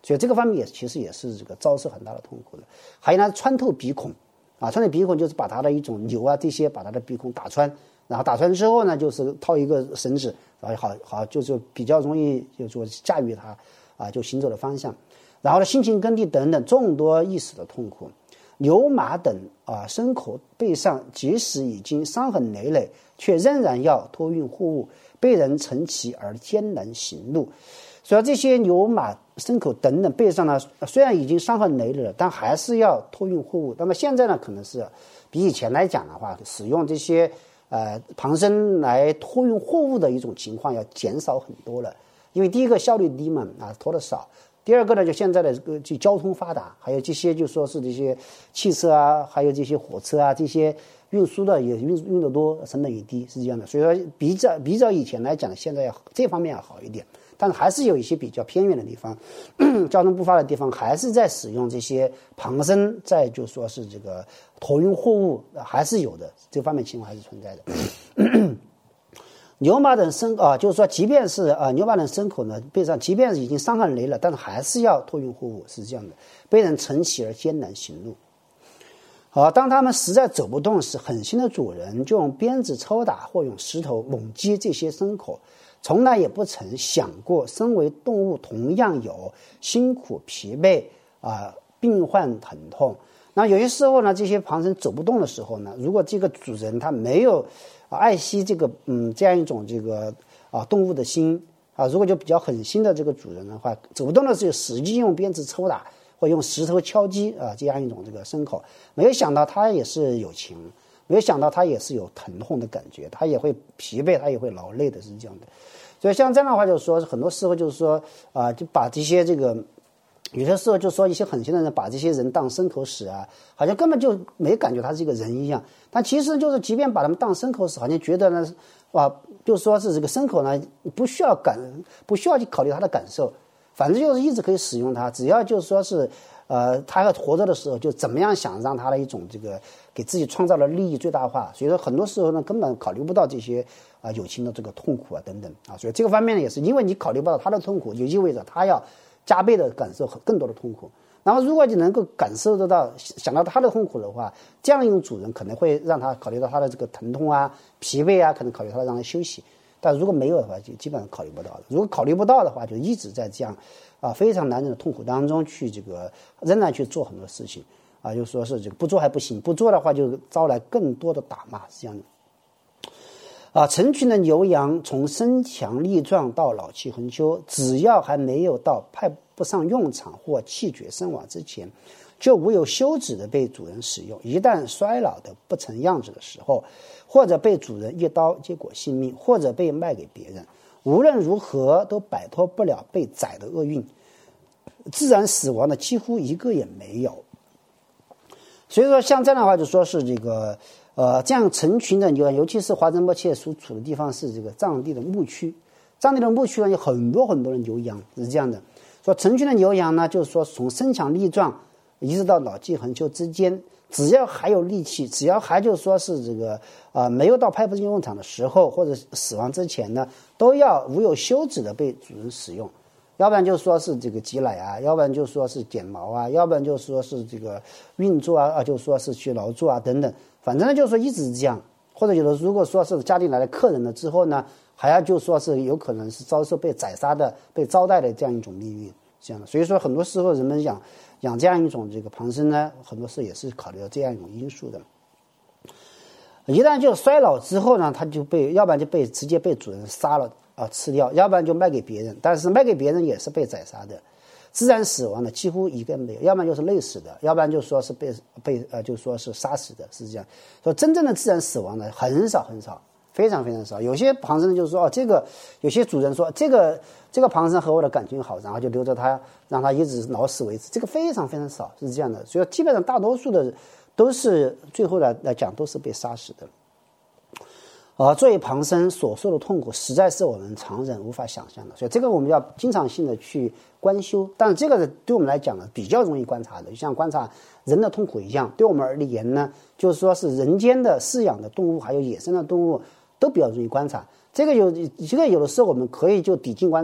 所以这个方面其实也是这个遭受很大的痛苦的。还有呢，穿透鼻孔穿透鼻孔就是把它的一种牛这些把它的鼻孔打穿，然后打穿之后呢，就是套一个绳子，然后好就是比较容易就说驾驭它就行走的方向。然后呢，心情耕地等等众多易死的痛苦。牛马等牲口背上即使已经伤痕累累，却仍然要托运货物，被人乘骑而艰难行路。所以这些牛马牲口等等背上呢，虽然已经伤痕累累了，但还是要托运货物。那么现在呢，可能是比以前来讲的话，使用这些旁牲来托运货物的一种情况要减少很多了。因为第一个效率低嘛，拖得少。第二个呢，就现在的这交通发达，还有这些就说是这些汽车还有这些火车这些运输的也运得多，成本也低，是这样的。所以说比较以前来讲，现在这方面要好一点，但是还是有一些比较偏远的地方，交通不发达的地方，还是在使用这些旁牲，在就说是这个托运货物，还是有的，这方面情况还是存在的。牛马等就是说，即便是牛马等牲口呢，背上即便是已经伤痕累了，但是还是要托运货物，是这样的，被人乘骑而艰难行路。当他们实在走不动时，狠心的主人就用鞭子抽打或用石头猛击这些牲口，从来也不曾想过，身为动物同样有辛苦、疲惫病患、疼痛。那有些时候呢，这些旁牲走不动的时候呢，如果这个主人他没有爱惜这个这样一种这个动物的心如果就比较狠心的这个主人的话，走不动的时候使劲用鞭子抽打或用石头敲击这样一种这个牲口，没有想到他也是有情，没有想到他也是有疼痛的感觉，他也会疲惫，他也会劳累的，是这样的。所以像这样的话，就是说很多时候就是说就把这些这个有些时候就说一些狠心的人把这些人当牲口使好像根本就没感觉他是一个人一样。但其实就是即便把他们当牲口使，好像觉得呢就是说是这个牲口呢不需要去考虑他的感受，反正就是一直可以使用它，只要就是说是他还活着的时候就怎么样想让他的一种这个给自己创造的利益最大化。所以说很多时候呢根本考虑不到这些友情的这个痛苦等等所以这个方面呢也是因为你考虑不到他的痛苦，就意味着他要加倍的感受更多的痛苦。然后如果你能够感受得到想到他的痛苦的话，这样一种主人可能会让他考虑到他的这个疼痛疲惫可能考虑他让他休息。但如果没有的话就基本上考虑不到的。如果考虑不到的话，就一直在这样非常难忍的痛苦当中去这个仍然去做很多事情就说是这个不做还不行，不做的话就招来更多的打骂，是这样的。成群的牛羊从身强力壮到老气横秋，只要还没有到派不上用场或气绝身亡之前，就无有休止的被主人使用。一旦衰老的不成样子的时候，或者被主人一刀结果性命，或者被卖给别人，无论如何都摆脱不了被宰的厄运，自然死亡的几乎一个也没有。所以说像这样的话就说是这个这样成群的牛羊，尤其是华珍波切所处的地方是这个藏地的牧区，藏地的牧区呢有很多很多的牛羊，是这样的。说成群的牛羊呢，就是说从身强力壮一直到老气横秋之间，只要还有力气，只要还就说是这个没有到派不上用场的时候，或者死亡之前呢，都要无有休止的被主人使用。要不然就说是这个挤奶要不然就说是剪毛要不然就说是这个运作就说是去劳作等等，反正呢就是说一直这样。或者有的如果说是家里来了客人了之后呢，还要就说是有可能是遭受被宰杀的、被招待的这样一种命运，这样的。所以说很多时候人们养这样一种这个旁牲呢，很多时候也是考虑到这样一种因素的。一旦就衰老之后呢，他就要不然就直接被主人杀了吃掉，要不然就卖给别人，但是卖给别人也是被宰杀的，自然死亡的几乎一个没有，要不然就是累死的，要不然就说是被就说是杀死的，是这样。说真正的自然死亡的很少很少，非常非常少。有些旁牲就是说这个有些主人说这个旁牲和我的感情好，然后就留着他，让他一直老死为止，这个非常非常少，是这样的。所以基本上大多数的都是最后来讲都是被杀死的。作为旁牲所受的痛苦实在是我们常人无法想象的，所以这个我们要经常性的去观修。但是这个对我们来讲呢比较容易观察的，就像观察人的痛苦一样，对我们而言呢，就是说是人间的饲养的动物还有野生的动物都比较容易观察。这个有的时候我们可以就抵近观察，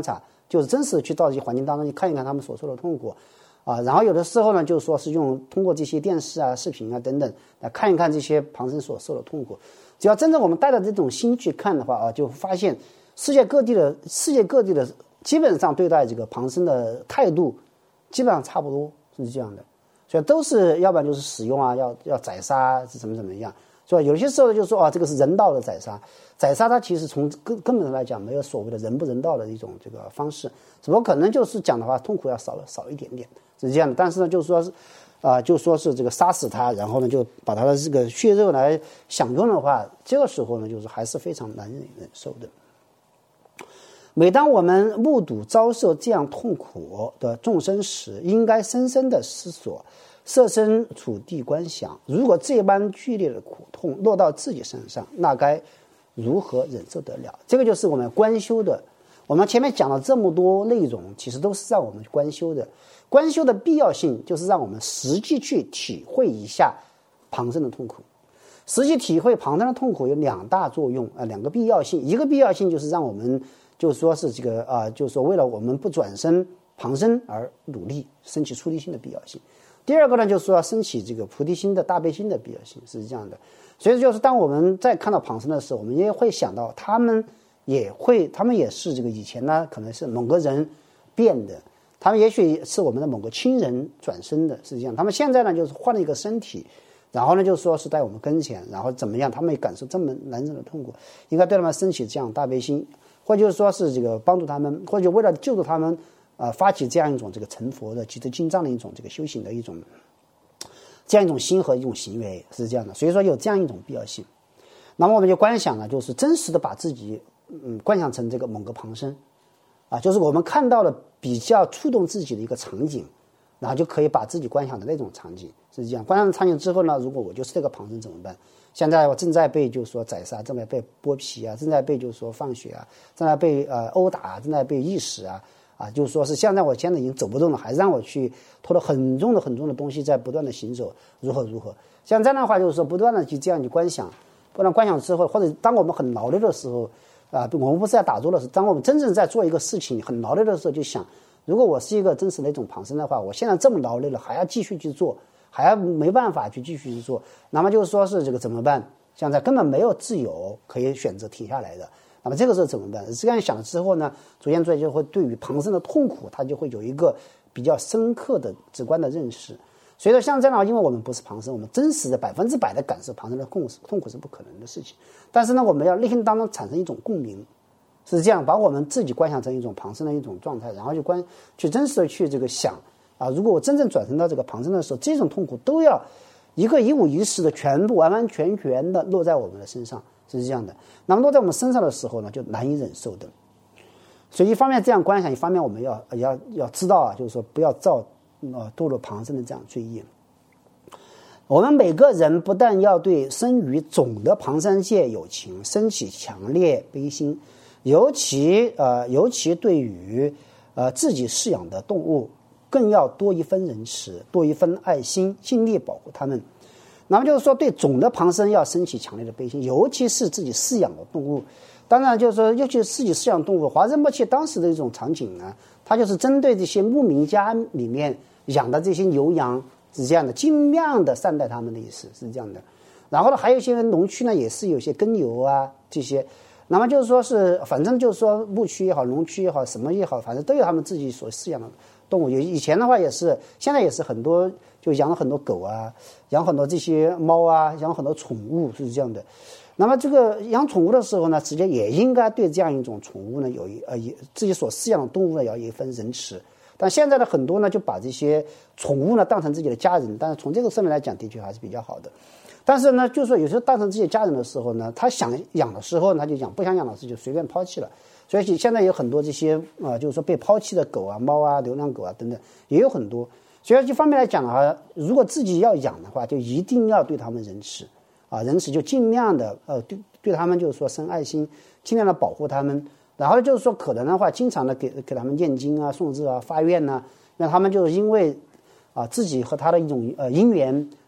就是真实的去到这些环境当中去看一看他们所受的痛苦啊。然后有的时候呢，就是说是通过这些电视啊、视频啊等等来看一看这些旁生所受的痛苦。只要真正我们带着这种心去看的话啊，就发现世界各地的基本上对待这个旁生的态度基本上差不多，是这样的。所以都是要不然就是使用啊，要宰杀是怎么样，是吧？有些时候就说啊，这个是人道的宰杀，宰杀它其实从根本上来讲没有所谓的人不人道的一种这个方式，只不过可能就是讲的话痛苦要少一点点，是这样的。但是呢，就是说是就说是这个杀死它，然后呢就把它的这个血肉来享用的话，这个时候呢就是还是非常难忍受的。每当我们目睹遭受这样痛苦的众生时，应该深深的思索，设身处地观想，如果这般剧烈的苦痛落到自己身上，那该如何忍受得了？这个就是我们观修的。我们前面讲了这么多内容，其实都是让我们观修的。观修的必要性就是让我们实际去体会一下旁生的痛苦。实际体会旁生的痛苦有两大作用两个必要性。一个必要性就是让我们就是说是这个就是说为了我们不转生旁生而努力，升起出离心的必要性。第二个呢，就是说升起这个菩提心的大悲心的必要性，是这样的。所以就是当我们在看到旁生的时候，我们也会想到他们也是这个以前呢可能是某个人变的，他们也许是我们的某个亲人转生的，是这样。他们现在呢就是换了一个身体，然后呢就说是在我们跟前，然后怎么样，他们也感受这么难忍的痛苦，应该对他们升起这样大悲心，或者就是说是这个帮助他们，或者为了救助他们发起这样一种这个成佛的积德进藏的一种这个修行的一种这样一种心和一种行为，是这样的。所以说有这样一种必要性。那么我们就观想呢，就是真实的把自己观想成这个某个旁生就是我们看到了比较触动自己的一个场景，然后就可以把自己观想的那种场景，是这样。观想场景之后呢，如果我就是这个旁生怎么办？现在我正在被就是说宰杀，正在被剥皮正在被就是说放血正在被殴打，正在被缢死就是说是现在已经走不动了，还让我去拖了很重的东西在不断的行走，如何。像这样的话就是说不断的去这样去观想，不断观想之后，或者当我们很劳累的时候我们不是在打坐的时候，当我们真正在做一个事情很劳累的时候，就想如果我是一个真实的一种旁生的话，我现在这么劳累了还要继续去做，还要没办法去继续去做，那么就是说是这个怎么办？现在根本没有自由可以选择停下来的，那么这个时候怎么办？这样想了之后呢，逐渐就会对于旁生的痛苦，它就会有一个比较深刻的直观的认识。所以说像这样，因为我们不是旁生，我们真实的100%的感受旁生的痛苦是不可能的事情。但是呢，我们要内心当中产生一种共鸣，是这样，把我们自己观想成一种旁生的一种状态，然后去真实的去这个想如果我真正转生到这个旁生的时候，这种痛苦都要一个一五一十的全部完完全全的落在我们的身上，是这样的。那么落在我们身上的时候呢，就难以忍受的。所以一方面这样观想，一方面我们要知道就是说不要造堕落旁生的这样罪业。我们每个人不但要对生于总的旁生界有情升起强烈悲心，尤其对于自己饲养的动物，更要多一分仁慈，多一分爱心，尽力保护他们。那么就是说对总的旁生要升起强烈的悲心，尤其是自己饲养的动物。当然就是说尤其是自己饲养动物，华仁波切当时的一种场景呢，它就是针对这些牧民家里面养的这些牛羊，是这样的，尽量的善待他们的意思，是这样的。然后呢，还有一些农区呢，也是有些耕牛这些。那么就是说是，反正就是说牧区也好，农区也好，什么也好，反正都有他们自己所饲养的动物。以前的话也是，现在也是很多，就养了很多狗养很多这些猫养很多宠物，是这样的。那么这个养宠物的时候呢，实际上也应该对这样一种宠物呢，自己所饲养的动物呢，要有一份仁慈。但现在的很多呢，就把这些宠物呢当成自己的家人，但是从这个上面来讲，的确还是比较好的。但是呢，就是说有时候当成自己的家人的时候呢，他想养的时候他就养，不想养的时候就随便抛弃了。所以现在有很多这些就是说被抛弃的狗猫流浪狗等等也有很多。所以这方面来讲的话，如果自己要养的话，就一定要对他们仁慈仁慈，就尽量的对他们就是说生爱心，尽量的保护他们。然后就是说可能的话，经常的给他们念经诵字发愿让他们就是因为自己和他的一种因缘，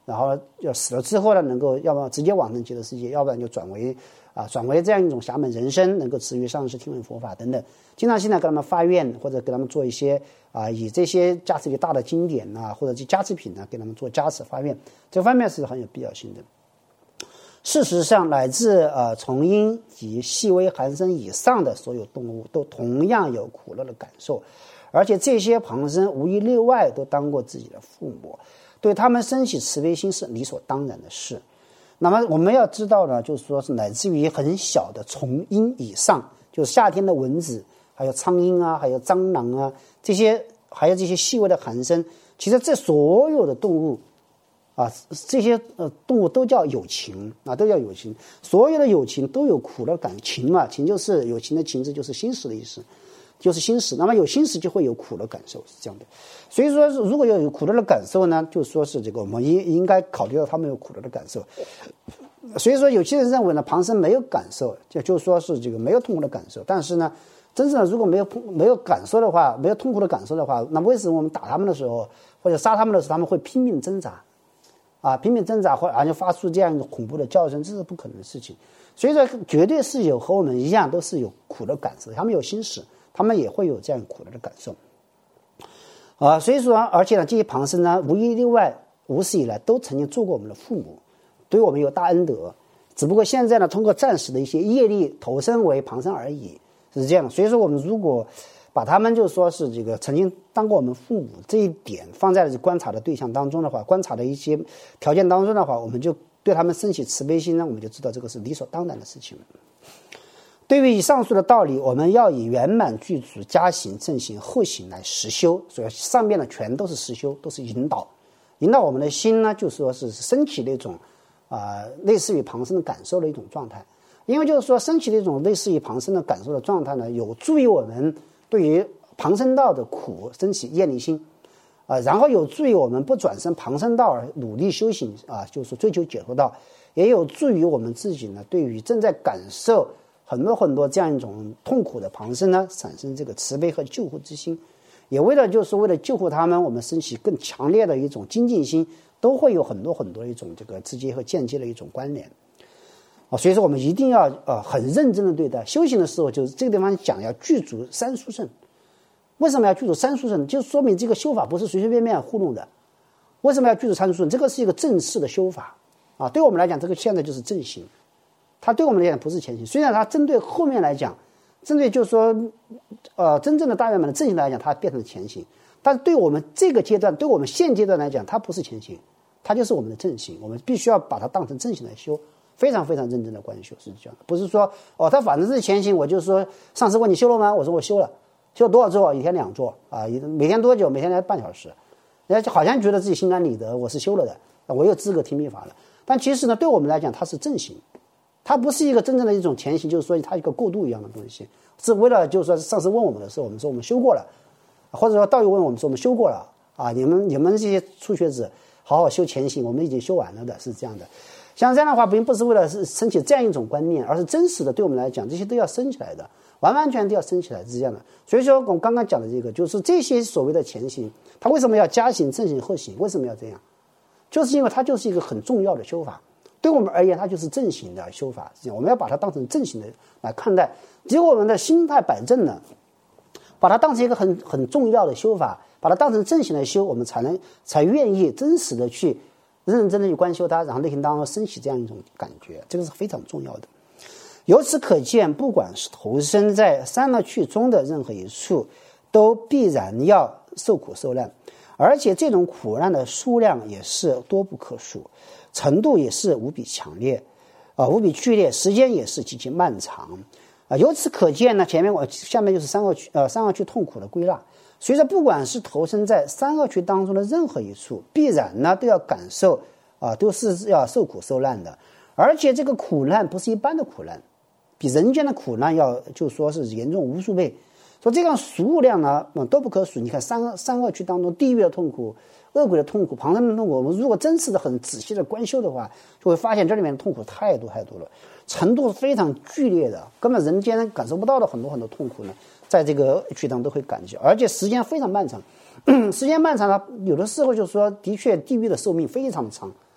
然后要死了之后呢，能够要么直接往生极乐世界，要不然就转为这样一种侠门人生，能够持于上师听闻佛法等等。经常性的给他们发愿，或者给他们做一些以这些加持力大的经典或者这加持品给他们做加持发愿，这方面是很有必要性的。事实上，乃至从因及细微寒生以上的所有动物，都同样有苦乐的感受，而且这些旁生无一例外都当过自己的父母，对他们升起慈悲心是理所当然的事。那么我们要知道呢，就是说是乃至于很小的从因以上，就是夏天的蚊子，还有苍蝇还有蟑螂这些，还有这些细微的寒生，其实这所有的动物这些动物都叫有情都叫有情，所有的有情都有苦乐感情嘛，情就是有情的情字，就是心识的意思，就是心识。那么有心识就会有苦乐感受，是这样的。所以说，如果有苦乐的感受呢，就说是这个我们应该考虑到他们有苦乐的感受。所以说，有些人认为呢，旁生没有感受，就是说是这个没有痛苦的感受。但是呢，真正的如果没有感受的话，没有痛苦的感受的话，那为什么我们打他们的时候或者杀他们的时候，他们会拼命挣扎？拼命挣扎，而且发出这样一种恐怖的叫声，这是不可能的事情。所以说，绝对是有和我们一样，都是有苦的感受，他们有心识，他们也会有这样苦的感受。所以说，而且呢，这些旁生呢，无一例外，无始以来都曾经做过我们的父母，对我们有大恩德，只不过现在呢，通过暂时的一些业力投生为旁生而已，是这样的。所以说，我们如果把他们就说是这个曾经当过我们父母这一点放在观察的对象当中的话，观察的一些条件当中的话，我们就对他们升起慈悲心呢，我们就知道这个是理所当然的事情了。对于以上述的道理，我们要以圆满具足加行、正行、后行来实修。所以上面的全都是实修，都是引导我们的心呢，就说是升起那种类似于旁生的感受的一种状态。因为就是说升起的一种类似于旁生的感受的状态呢，有助于我们对于旁生道的苦升起厌离心然后有助于我们不转生旁生道而努力修行就是追求解脱道，也有助于我们自己呢，对于正在感受很多这样一种痛苦的旁生呢，产生这个慈悲和救护之心，也为了救护他们，我们升起更强烈的一种精进心，都会有很多一种这个直接和间接的一种关联所以说我们一定要很认真的对待修行的时候，就是这个地方讲要具足三殊胜。为什么要具足三殊胜？就说明这个修法不是随随便便糊弄的。为什么要具足三殊胜？这个是一个正式的修法对我们来讲，这个现在就是正行，它对我们来讲不是前行。虽然它针对后面来讲，针对就是说真正的大圆满的正行来讲，它变成前行，但是对我们这个阶段，对我们现阶段来讲，它不是前行，它就是我们的正行。我们必须要把它当成正行来修，非常认真的观修是这样的。不是说它反正是前行，我就说上次问你修了吗？我说我修了。修多少座？一天2座每天多久？每天来半小时。人家好像觉得自己心安理得，我是修了的，我有资格听密法了。但其实呢，对我们来讲，它是正行，它不是一个真正的一种前行，就是说它一个过渡一样的东西，是为了就是说上次问我们的时候，我们说我们修过了，或者说道友问我们说我们修过了你们这些初学者好好修前行，我们已经修完了的，是这样的。像这样的话，并不是为了升起这样一种观念，而是真实的对我们来讲，这些都要升起来的。完全都要升起来，是这样的。所以说我们刚刚讲的这个，就是这些所谓的前行，它为什么要加行、正行、后行？为什么要这样？就是因为它就是一个很重要的修法，对我们而言，它就是正行的修法。我们要把它当成正行的来看待。只有我们的心态摆正了，把它当成一个很重要的修法，把它当成正行来修，我们才愿意真实的去认真的去观修它，然后内心当中升起这样一种感觉，这个是非常重要的。由此可见，不管是投生在三恶趣中的任何一处，都必然要受苦受难，而且这种苦难的数量也是多不可数，程度也是无比强烈无比剧烈，时间也是极其漫长由此可见呢，下面就是三恶趣痛苦的归纳。所以说，不管是投生在三恶趣当中的任何一处，必然呢都要感受都是要受苦受难的，而且这个苦难不是一般的苦难，比人间的苦难要就说是严重无数倍。说这个数量呢都不可数。你看三恶趣当中，地狱的痛苦、恶鬼的痛苦、旁生的痛苦，我们如果真实的很仔细的观修的话，就会发现这里面的痛苦太多了，程度非常剧烈的，根本人间感受不到的很多痛苦呢，在这个趣当中都会感觉，而且时间非常漫长。时间漫长呢，有的时候就是说，的确地狱的寿命非常的长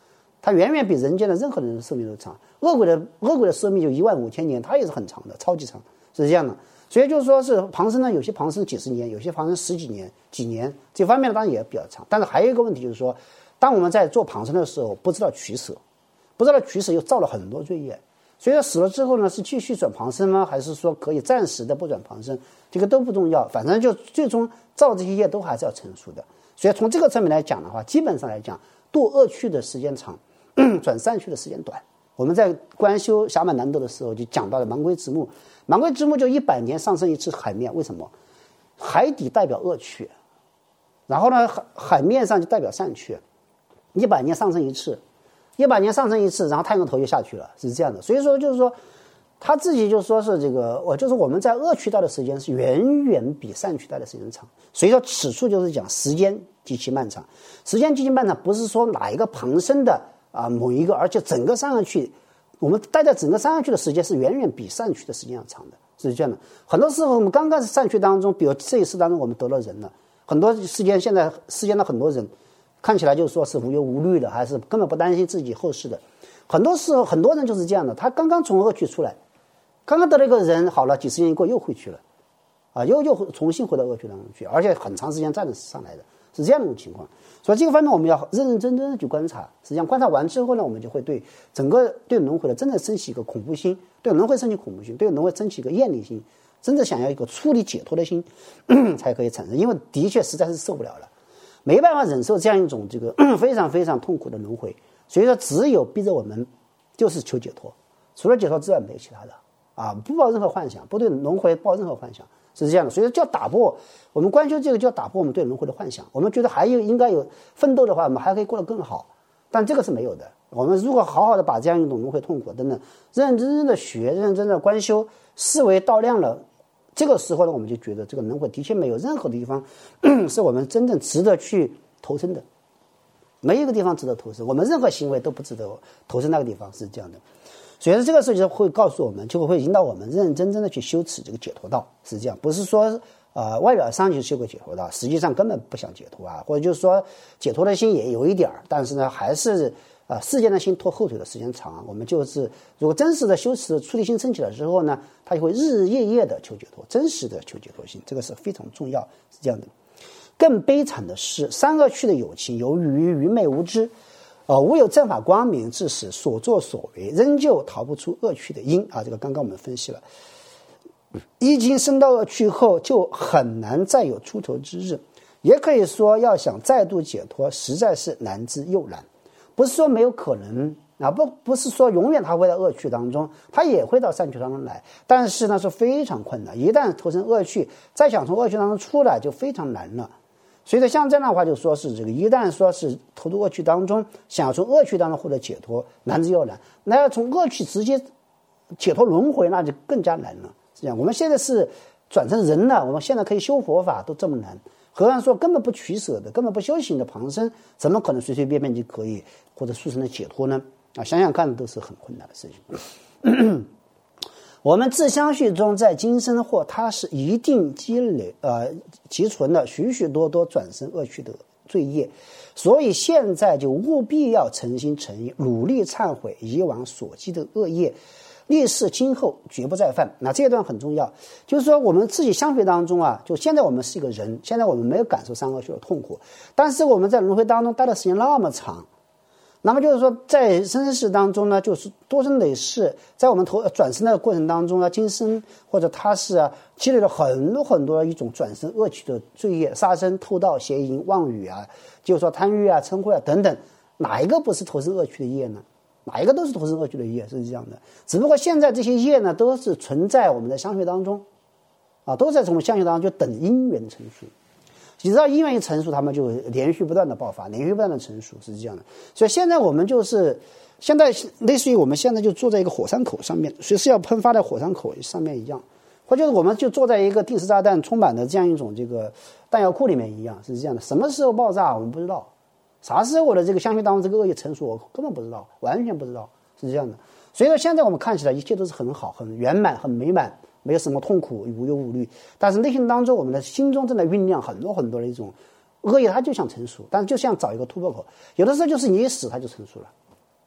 它远远比人间的任何人的寿命都长。恶鬼的寿命就15000年，它也是很长的，超级长，是这样的。所以就是说是旁生呢，有些旁生几十年，有些旁生十几年、几年，这方面当然也比较长。但是还有一个问题就是说，当我们在做旁生的时候，不知道取舍，又造了很多罪业。所以说死了之后呢，是继续转旁生吗？还是说可以暂时的不转旁生？这个都不重要，反正就最终造这些业都还是要成熟的。所以从这个层面来讲的话，基本上来讲，堕恶趣的时间长，转善趣的时间短。我们在观修暇满难得的时候就讲到了芒龟之目，芒龟之目就100年上升一次海面。为什么？海底代表恶趣，然后呢，海面上就代表善趣，100年上升一次，100年上升一次，然后太阳头就下去了，是这样的。所以说就是说，他自己就说是这个，就是我们在恶趣待的时间是远远比善趣待的时间长。所以说此处就是讲时间极其漫长，时间极其漫长不是说哪一个旁生的某一个，而且整个上去，我们待在整个上去的时间是远远比善趣的时间要长的，是这样的。很多时候我们刚开始善趣当中，比如这一世当中我们得了人了，很多世间现在世间的很多人看起来就说是无忧无虑的，还是根本不担心自己后事的。很多时候很多人就是这样的，他刚刚从恶趣出来，刚刚得了一个人，好了，几十年一过又回去了，又重新回到恶趣当中去，而且很长时间站着上来的，是这样的一种情况。所以这个方面我们要认认真真的去观察，实际上观察完之后呢，我们就会对整个对轮回的真正升起一个恐怖心，对轮回升起恐怖心，对轮回升起一个厌离心，真正想要一个处理解脱的心才可以产生。因为的确实在是受不了了，没办法忍受这样一种这个非常非常痛苦的轮回，所以说只有逼着我们就是求解脱，除了解脱之外没有其他的不抱任何幻想，不对轮回抱任何幻想，是这样的。所以说就要打破我们观修这个，就要打破我们对轮回的幻想。我们觉得还有应该有奋斗的话，我们还可以过得更好，但这个是没有的。我们如果好好的把这样一种轮回痛苦等等认认真真的学，认认真真的观修，思维到量了，这个时候呢，我们就觉得这个轮回的确没有任何地方是我们真正值得去投生的，没有一个地方值得投生，我们任何行为都不值得投生那个地方，是这样的。所以这个事情会告诉我们，就会引导我们认认真真的去修持这个解脱道，是这样，不是说外表上去修个解脱道，实际上根本不想解脱或者就是说解脱的心也有一点，但是呢还是世间的心拖后腿的时间长。我们就是如果真实的修持出离心升起来之后呢，他就会日日夜夜的求解脱，真实的求解脱心，这个是非常重要，是这样的。更悲惨的是三恶趣的有情，由于愚昧无知无有正法光明，致使所作所为仍旧逃不出恶趣的因这个刚刚我们分析了，一经升到恶趣后就很难再有出头之日，也可以说要想再度解脱实在是难之又难。不是说没有可能不是说永远他会在恶趣当中，他也会到善趣当中来，但是呢是非常困难，一旦投身恶趣，再想从恶趣当中出来就非常难了。所以说像这样的话就说是这个一旦说是投入恶趣当中，想要从恶趣当中获得解脱难之又难，那要从恶趣直接解脱轮回那就更加难了。是这样，我们现在是转成人了，我们现在可以修佛法都这么难，何况说根本不取舍的根本不修行的旁生，怎么可能随随便便就可以或者速成的解脱呢？想想看都是很困难的事情。我们自相续中在今生或他是一定积累积存了许许多多转生恶趣的罪业，所以现在就务必要诚心诚意努力忏悔以往所积的恶业，立誓今后绝不再犯。那这段很重要，就是说我们自己相续当中就现在我们是一个人，现在我们没有感受三恶趣的痛苦，但是我们在轮回当中待的时间那么长，那么就是说在生世当中呢，就是多生累世，在我们转生的过程当中今生或者他是积累了很多很多一种转生恶趣的罪业，杀生、偷盗、邪淫、妄语就是说贪欲嗔恚等等，哪一个不是投生恶趣的业呢？哪一个都是投生恶趣的业，是这样的。只不过现在这些业呢都是存在我们的相续当中都在我们相续当中就等因缘成熟，只要因缘一成熟，他们就连续不断的爆发，连续不断的成熟，是这样的。所以现在我们就是现在类似于我们现在就坐在一个火山口上面，随时要喷发在火山口上面一样，或者我们就坐在一个定时炸弹充满的这样一种这个弹药库里面一样，是这样的。什么时候爆炸我们不知道，啥时候我的这个相续当中这个恶业成熟我根本不知道，完全不知道，是这样的。所以说现在我们看起来一切都是很好很圆满很美满，没有什么痛苦无忧无虑，但是内心当中我们的心中正在酝酿很多很多的一种恶业，它就想成熟，但是就像找一个突破口，有的时候就是你一死它就成熟了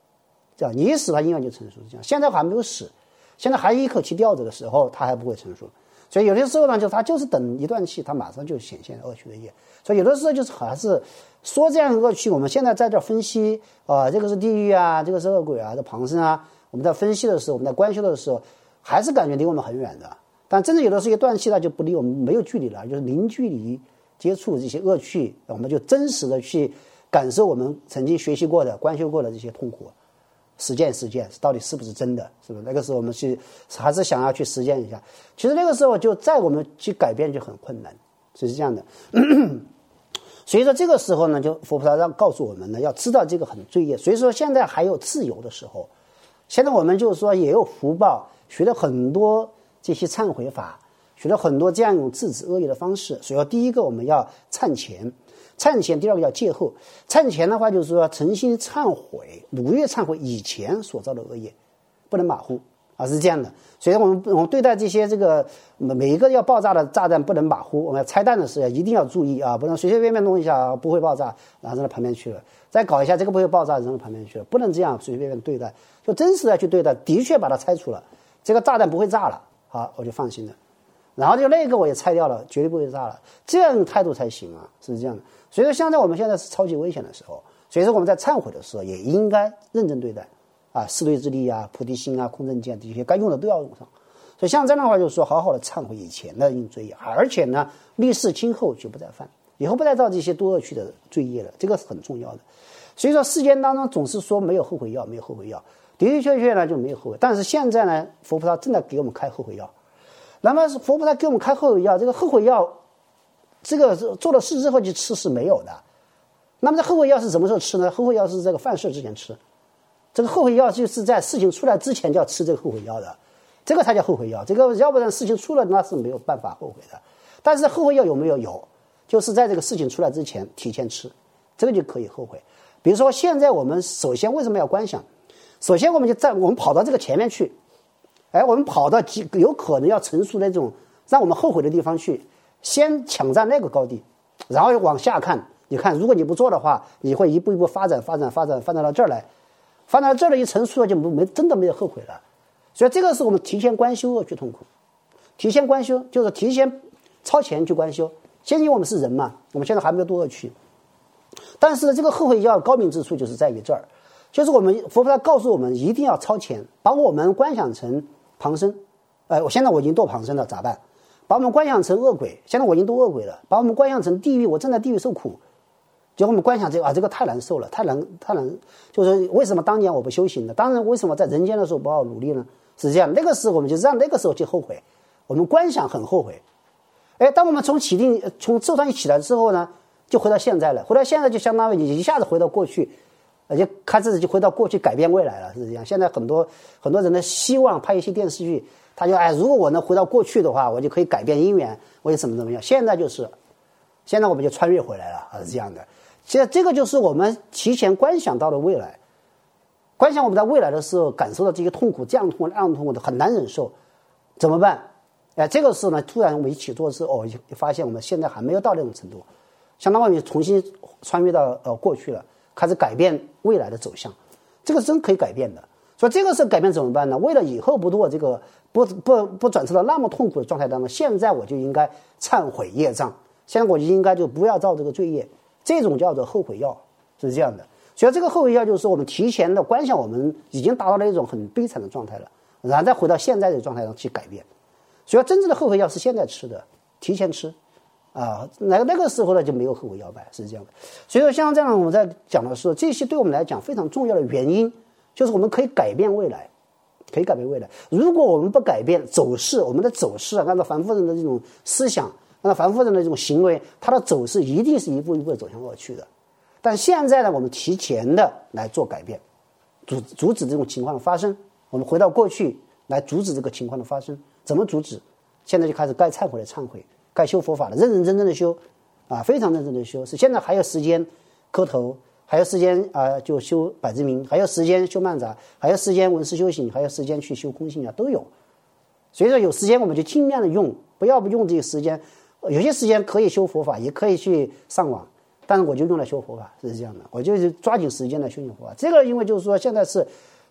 这样你一死它因缘就成熟，是这样。现在还没有死，现在还一口气吊着的时候，它还不会成熟。所以有的时候呢，就它就是等一断气，它马上就显现恶趣的业。所以有的时候就是还是说这样恶趣，我们现在在这分析这个是地狱啊，这个是恶鬼啊，这旁生啊，我们在分析的时候，我们在观修的时候，还是感觉离我们很远的。但真正有的时候一断气，它就不离我们没有距离了，就是零距离接触这些恶趣，我们就真实的去感受我们曾经学习过的、观修过的这些痛苦。实践到底是不是真的，是不是那个时候我们还是想要去实践一下。其实那个时候就在我们去改变就很困难，是这样的。所以说这个时候呢，就佛菩萨告诉我们呢，要知道这个很罪业。所以说现在还有自由的时候，现在我们就是说也有福报，学了很多这些忏悔法，学了很多这样一种制止恶业的方式。所以说第一个我们要忏前，第二个叫戒后。忏前的话就是说诚心忏悔，努力忏悔以前所造的恶业，不能马虎是这样的。所以我们对待这些这个每一个要爆炸的炸弹不能马虎，我们要拆弹的时候一定要注意不能随随便便弄一下不会爆炸，然后扔到旁边去了，再搞一下这个不会爆炸扔到旁边去了，不能这样随随便便对待，就真实的去对待，的确把它拆除了，这个炸弹不会炸了，好我就放心了。然后就那个我也拆掉了，绝对不会炸了，这样态度才行是这样的。所以说现在我们现在是超级危险的时候，所以说我们在忏悔的时候也应该认真对待四对之力菩提心空正见这些该用的都要用上。所以像这样的话就是说好好的忏悔以前的罪业，而且呢立誓今后就不再犯，以后不再造这些多恶趣的罪业了，这个是很重要的。所以说世间当中总是说没有后悔药，没有后悔药，的的确确呢就没有后悔。但是现在呢佛菩萨正在给我们开后悔药。那么佛菩萨给我们开后悔药，这个后悔药这个做了事之后去吃是没有的。那么这后悔药是什么时候吃呢？后悔药是这个犯事之前吃，这个后悔药就是在事情出来之前就要吃这个后悔药的，这个才叫后悔药。这个要不然事情出了那是没有办法后悔的。但是后悔药有没有？有，就是在这个事情出来之前提前吃，这个就可以后悔。比如说现在我们首先为什么要观想？首先我们跑到这个前面去，我们跑到有可能要成熟的这种让我们后悔的地方去，先抢占那个高地，然后往下看，你看如果你不做的话，你会一步一步发展到这儿来，发展到这儿了一成熟了就真的没有后悔了。所以这个是我们提前观修恶趣痛苦，提前观修就是提前超前去观修。先因为我们是人嘛，我们现在还没有多恶趣，但是这个后悔药高明之处就是在于这儿，就是我们佛菩萨告诉我们一定要超前，把我们观想成旁生，现在我已经堕旁生了咋办？把我们观想成恶鬼，现在我已经堕恶鬼了。把我们观想成地狱，我正在地狱受苦。结果我们观想这个太难受了，太难，就是为什么当年我不修行呢？当然为什么在人间的时候不好努力呢？是这样，那个时候我们就让那个时候去后悔，我们观想很后悔。当我们从受伤一起来之后呢，就回到现在了，回到现在就相当于你一下子回到过去。就开始就回到过去改变未来了，是这样。现在很多人的希望拍一些电视剧，他就如果我能回到过去的话，我就可以改变姻缘，我就怎么样。现在我们就穿越回来了，是这样的。其实这个就是我们提前观想到了未来，观想我们在未来的时候感受到这些痛苦，这样痛苦那样痛苦的很难忍受，怎么办？这个时候呢，突然我们一起做的时候，发现我们现在还没有到那种程度，相当于重新穿越到过去了。开始改变未来的走向，这个是真可以改变的。所以这个是改变怎么办呢？为了以后不堕这个不转折到那么痛苦的状态当中，现在我就应该忏悔业障，现在我就应该就不要造这个罪业，这种叫做后悔药，是这样的。所以这个后悔药就是我们提前的观想我们已经达到了一种很悲惨的状态了，然后再回到现在的状态上去改变。所以真正的后悔药是现在吃的，提前吃。那个时候呢就没有后悔药败，是这样的。所以说像这样我们在讲的时候，这些对我们来讲非常重要的原因，就是我们可以改变未来，可以改变未来。如果我们不改变走势，我们的走势按照凡夫人的这种思想，按照凡夫人的这种行为，它的走势一定是一步一步的走向恶趣的。但现在呢，我们提前的来做改变，阻止这种情况的发生。我们回到过去来阻止这个情况的发生，怎么阻止？现在就开始该忏悔的忏悔，该修佛法的认认真真的修，非常认真的修。是现在还有时间磕头，还有时间就修百字明，还有时间修漫杂，还有时间闻思修行，还有时间去修空性都有。所以说有时间我们就尽量的用，不要不用这个时间。有些时间可以修佛法，也可以去上网，但是我就用来修佛法，是这样的。我就抓紧时间来修行佛法。这个因为就是说现在是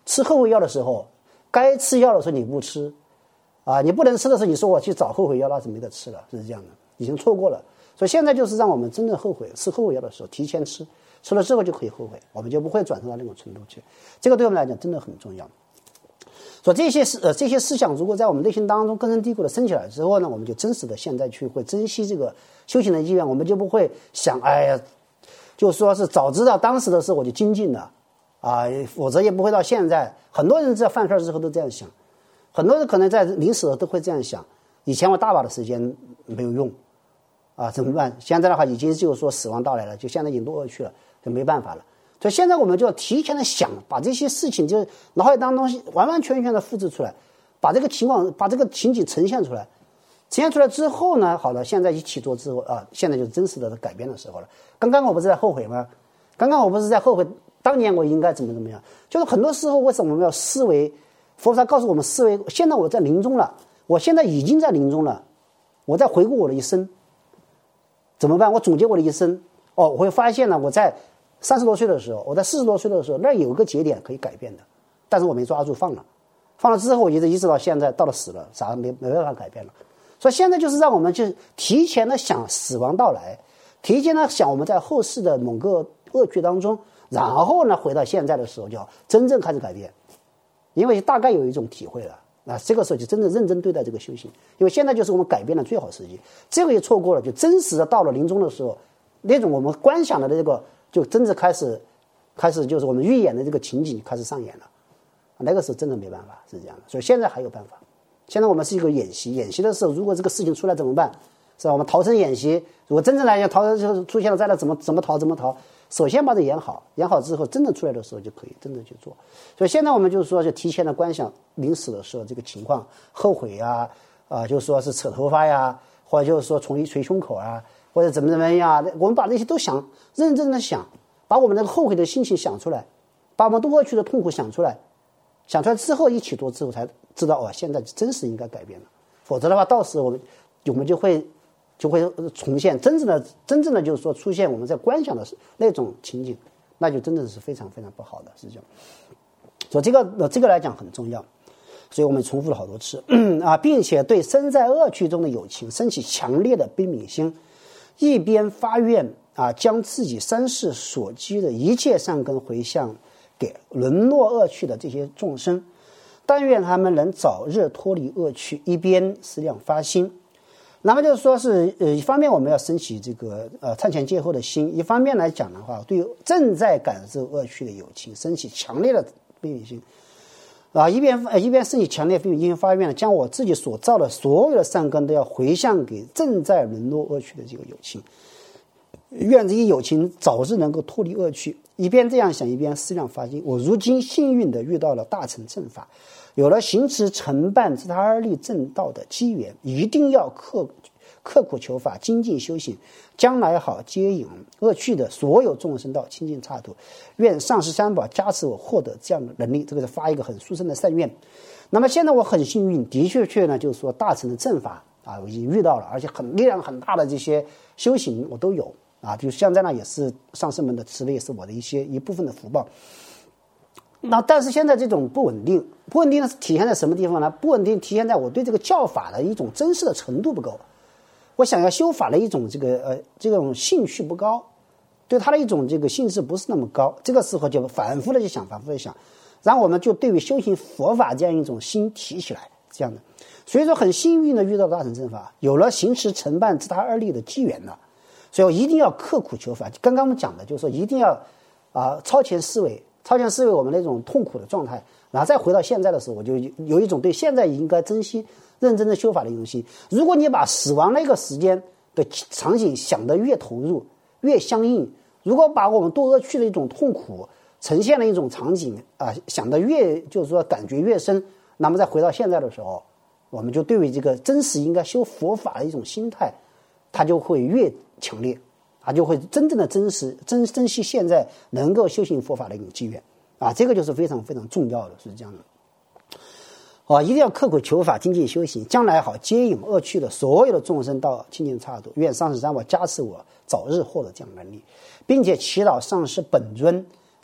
吃后悔药的时候，该吃药的时候你不吃，你不能吃的时候你说我去找后悔药，那是没得吃了，是这样的，已经错过了。所以现在就是让我们真正后悔吃后悔药的时候提前吃，吃了之后就可以后悔，我们就不会转升到那种程度去。这个对我们来讲真的很重要。所以这些思想如果在我们内心当中根深蒂固的升起来之后呢，我们就真实的现在去会珍惜这个修行的意愿，我们就不会想就说是早知道当时的时候我就精进了否则也不会到现在。很多人在犯事之后都这样想，很多人可能在临死了都会这样想，以前我大把的时间没有用怎么办？现在的话已经就是说死亡到来了，就现在已经落恶趣了，就没办法了。所以现在我们就要提前的想，把这些事情就是脑海当中完完全全的复制出来，把这个情景呈现出来。呈现出来之后呢，好了，现在一起做之后现在就是真实的改变的时候了。刚刚我不是在后悔吗？刚刚我不是在后悔当年我应该怎么样？就是很多时候为什么我们要思维？佛菩萨告诉我们思维，现在我在临终了，我现在已经在临终了，我在回顾我的一生，怎么办？我总结我的一生，我会发现呢，我在30多岁的时候，我在40多岁的时候，那有个节点可以改变的，但是我没抓住放了之后，我一直到现在到了死了，啥没办法改变了。所以现在就是让我们就提前的想死亡到来，提前的想我们在后世的某个恶趣当中，然后呢回到现在的时候就要真正开始改变，因为大概有一种体会了。这个时候就真正认真对待这个修行，因为现在就是我们改变的最好时机。这个也错过了，就真实的到了临终的时候，那种我们观想的这个就真正开始就是我们预演的这个情景开始上演了，那个时候真的没办法，是这样的。所以现在还有办法。现在我们是一个演习的时候，如果这个事情出来怎么办？是吧？我们逃生演习，如果真正来讲就出现了灾难，怎么逃？首先把它演好之后，真的出来的时候就可以真的去做。所以现在我们就是说，就提前的观想临死的时候这个情况，后悔就是说是扯头发呀，或者就是说捶胸口或者怎么样，我们把这些都想认真的想，把我们那个后悔的心情想出来，把我们过去的痛苦想出来之后一起做之后才知道现在真实应该改变了。否则的话，到时我们就会重现真正的就是说出现我们在观想的那种情景，那就真的是非常非常不好的事情。所以这个来讲很重要，所以我们重复了好多次并且对身在恶趣中的有情升起强烈的悲悯心，一边发愿将自己三世所积的一切善根回向给沦落恶趣的这些众生，但愿他们能早日脱离恶趣，一边思量发心。那么就是说是一方面我们要升起这个忏前戒后的心，一方面来讲的话，对正在感受恶趣的有情升起强烈的悲悯心一边升起强烈悲悯，一边发愿将我自己所造的所有的善根都要回向给正在沦落恶趣的这个有情，愿这些有情早日能够脱离恶趣。一边这样想，一边思量发心，我如今幸运地遇到了大乘正法，有了行持承办自他而立正道的机缘，一定要刻苦求法，精进修行，将来好接引恶趣的所有众生到清净刹土。愿上师三宝加持我获得这样的能力。这个是发一个很殊胜的善愿。那么现在我很幸运，的确呢，就是说大乘的正法我已经遇到了，而且力量很大的这些修行我都有就现在呢也是上师们的慈悲，也是我的一部分的福报。但是现在这种不稳定呢体现在什么地方呢？不稳定体现在我对这个教法的一种真实的程度不够，我想要修法的一种这种兴趣不高，对他的一种这个兴致不是那么高。这个时候就反复的想，然后我们就对于修行佛法这样一种心提起来，这样的。所以说很幸运的遇到大乘正法，有了行持承办自他而立的机缘了。所以我一定要刻苦求法。刚刚我们讲的就是说一定要超前思维我们那种痛苦的状态，然后再回到现在的时候，我就有一种对现在应该珍惜认真的修法的用心。如果你把死亡那个时间的场景想得越投入越相应，如果把我们堕恶趣的一种痛苦呈现了一种场景想得越就是说感觉越深，那么再回到现在的时候，我们就对于这个真实应该修佛法的一种心态，它就会越强烈，他就会真正的珍惜现在能够修行佛法的一种机缘这个就是非常非常重要的，是这样的一定要刻苦求法，精进修行，将来好接引恶趣的所有的众生到清净刹土。愿上师三宝加持我早日获得这样的能力，并且祈祷上师本尊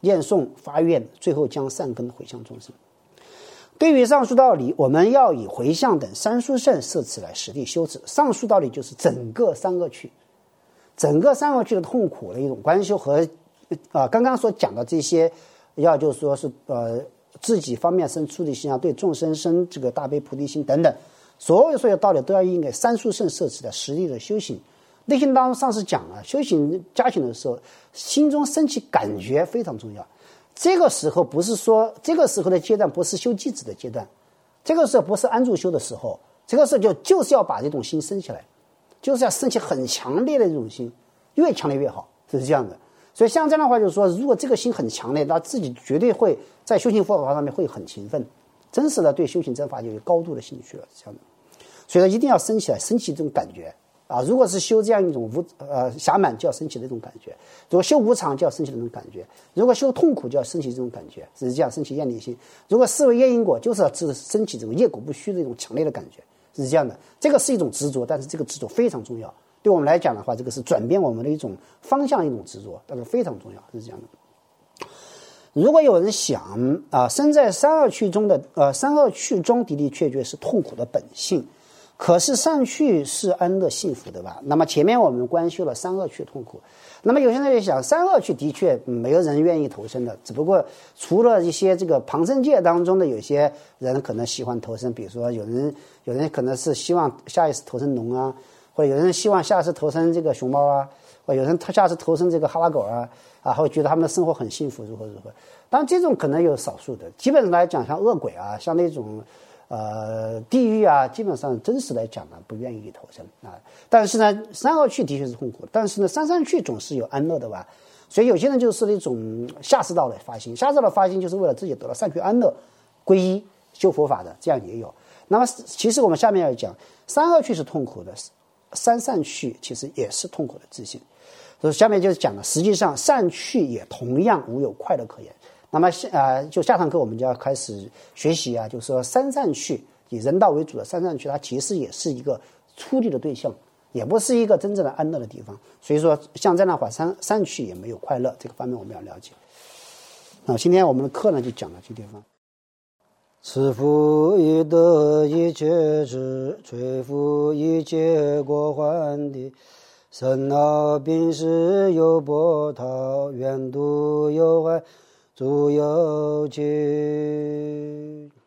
念诵发愿，最后将善根回向众生。对于上述道理，我们要以回向等三殊胜摄持来实地修持。上述道理就是整个三恶趣的痛苦的一种观修和刚刚所讲的这些，要就是说是自己方面生出离心啊，对众生生这个大悲菩提心等等，所有道理都要应给三殊胜摄持的实地的修行。内心当中上次讲了，修行加行的时候，心中升起感觉非常重要。这个时候不是说这个时候的阶段不是修寂止的阶段，这个时候不是安住修的时候，这个时候就是要把这种心升起来，就是要升起很强烈的这种心，越强烈越好，是这样的。所以像这样的话，就是说，如果这个心很强烈，那自己绝对会在修行佛法上面会很勤奋，真实的对修行正法就有高度的兴趣了，这样的。所以说一定要升起来，升起这种感觉啊！如果是修这样一种暇满，就要升起这种感觉；如果修无常，就要升起这种感觉；如果修痛苦，就要升起这种感觉，是这样升起厌离心；如果思维业因果，就是要升起这种业果不虚的一种强烈的感觉，是这样的。这个是一种执着，但是这个执着非常重要。对我们来讲的话，这个是转变我们的一种方向，一种执着，这个非常重要，是这样的。如果有人想身在三恶趣中的三恶趣中的确是痛苦的本性，可是善趣是安乐幸福的吧？那么前面我们观修了三恶趣痛苦，那么有些人也想，三恶趣的确没有人愿意投生的，只不过除了一些这个旁生界当中的有些人可能喜欢投生，比如说有人可能是希望下一次投生龙啊，或者有人希望下次投生这个熊猫啊，或者有人他下次投生这个哈拉狗啊，会觉得他们的生活很幸福，如何。当然这种可能有少数的，基本上来讲，像恶鬼啊，像那种地狱啊，基本上真实来讲呢，不愿意投生啊。但是呢，三恶趣的确是痛苦，但是呢，三善趣总是有安乐的吧。所以有些人就是那种下士道的发心，下士道的发心就是为了自己得到善趣安乐，皈依修佛法的，这样也有。那么其实我们下面要讲，三恶趣是痛苦的，三善趣其实也是痛苦的自性。所以下面就是讲了，实际上善趣也同样无有快乐可言。那么就下堂课我们就要开始学习啊，就是说三善趣以人道为主的三善趣，它其实也是一个出离的对象，也不是一个真正的安乐的地方。所以说像这样的话，善趣也没有快乐，这个方面我们要了解。那今天我们的课呢就讲到这地方。此复以得一切智，摧伏一切过患的生老病死有波涛，远度有害诸有情。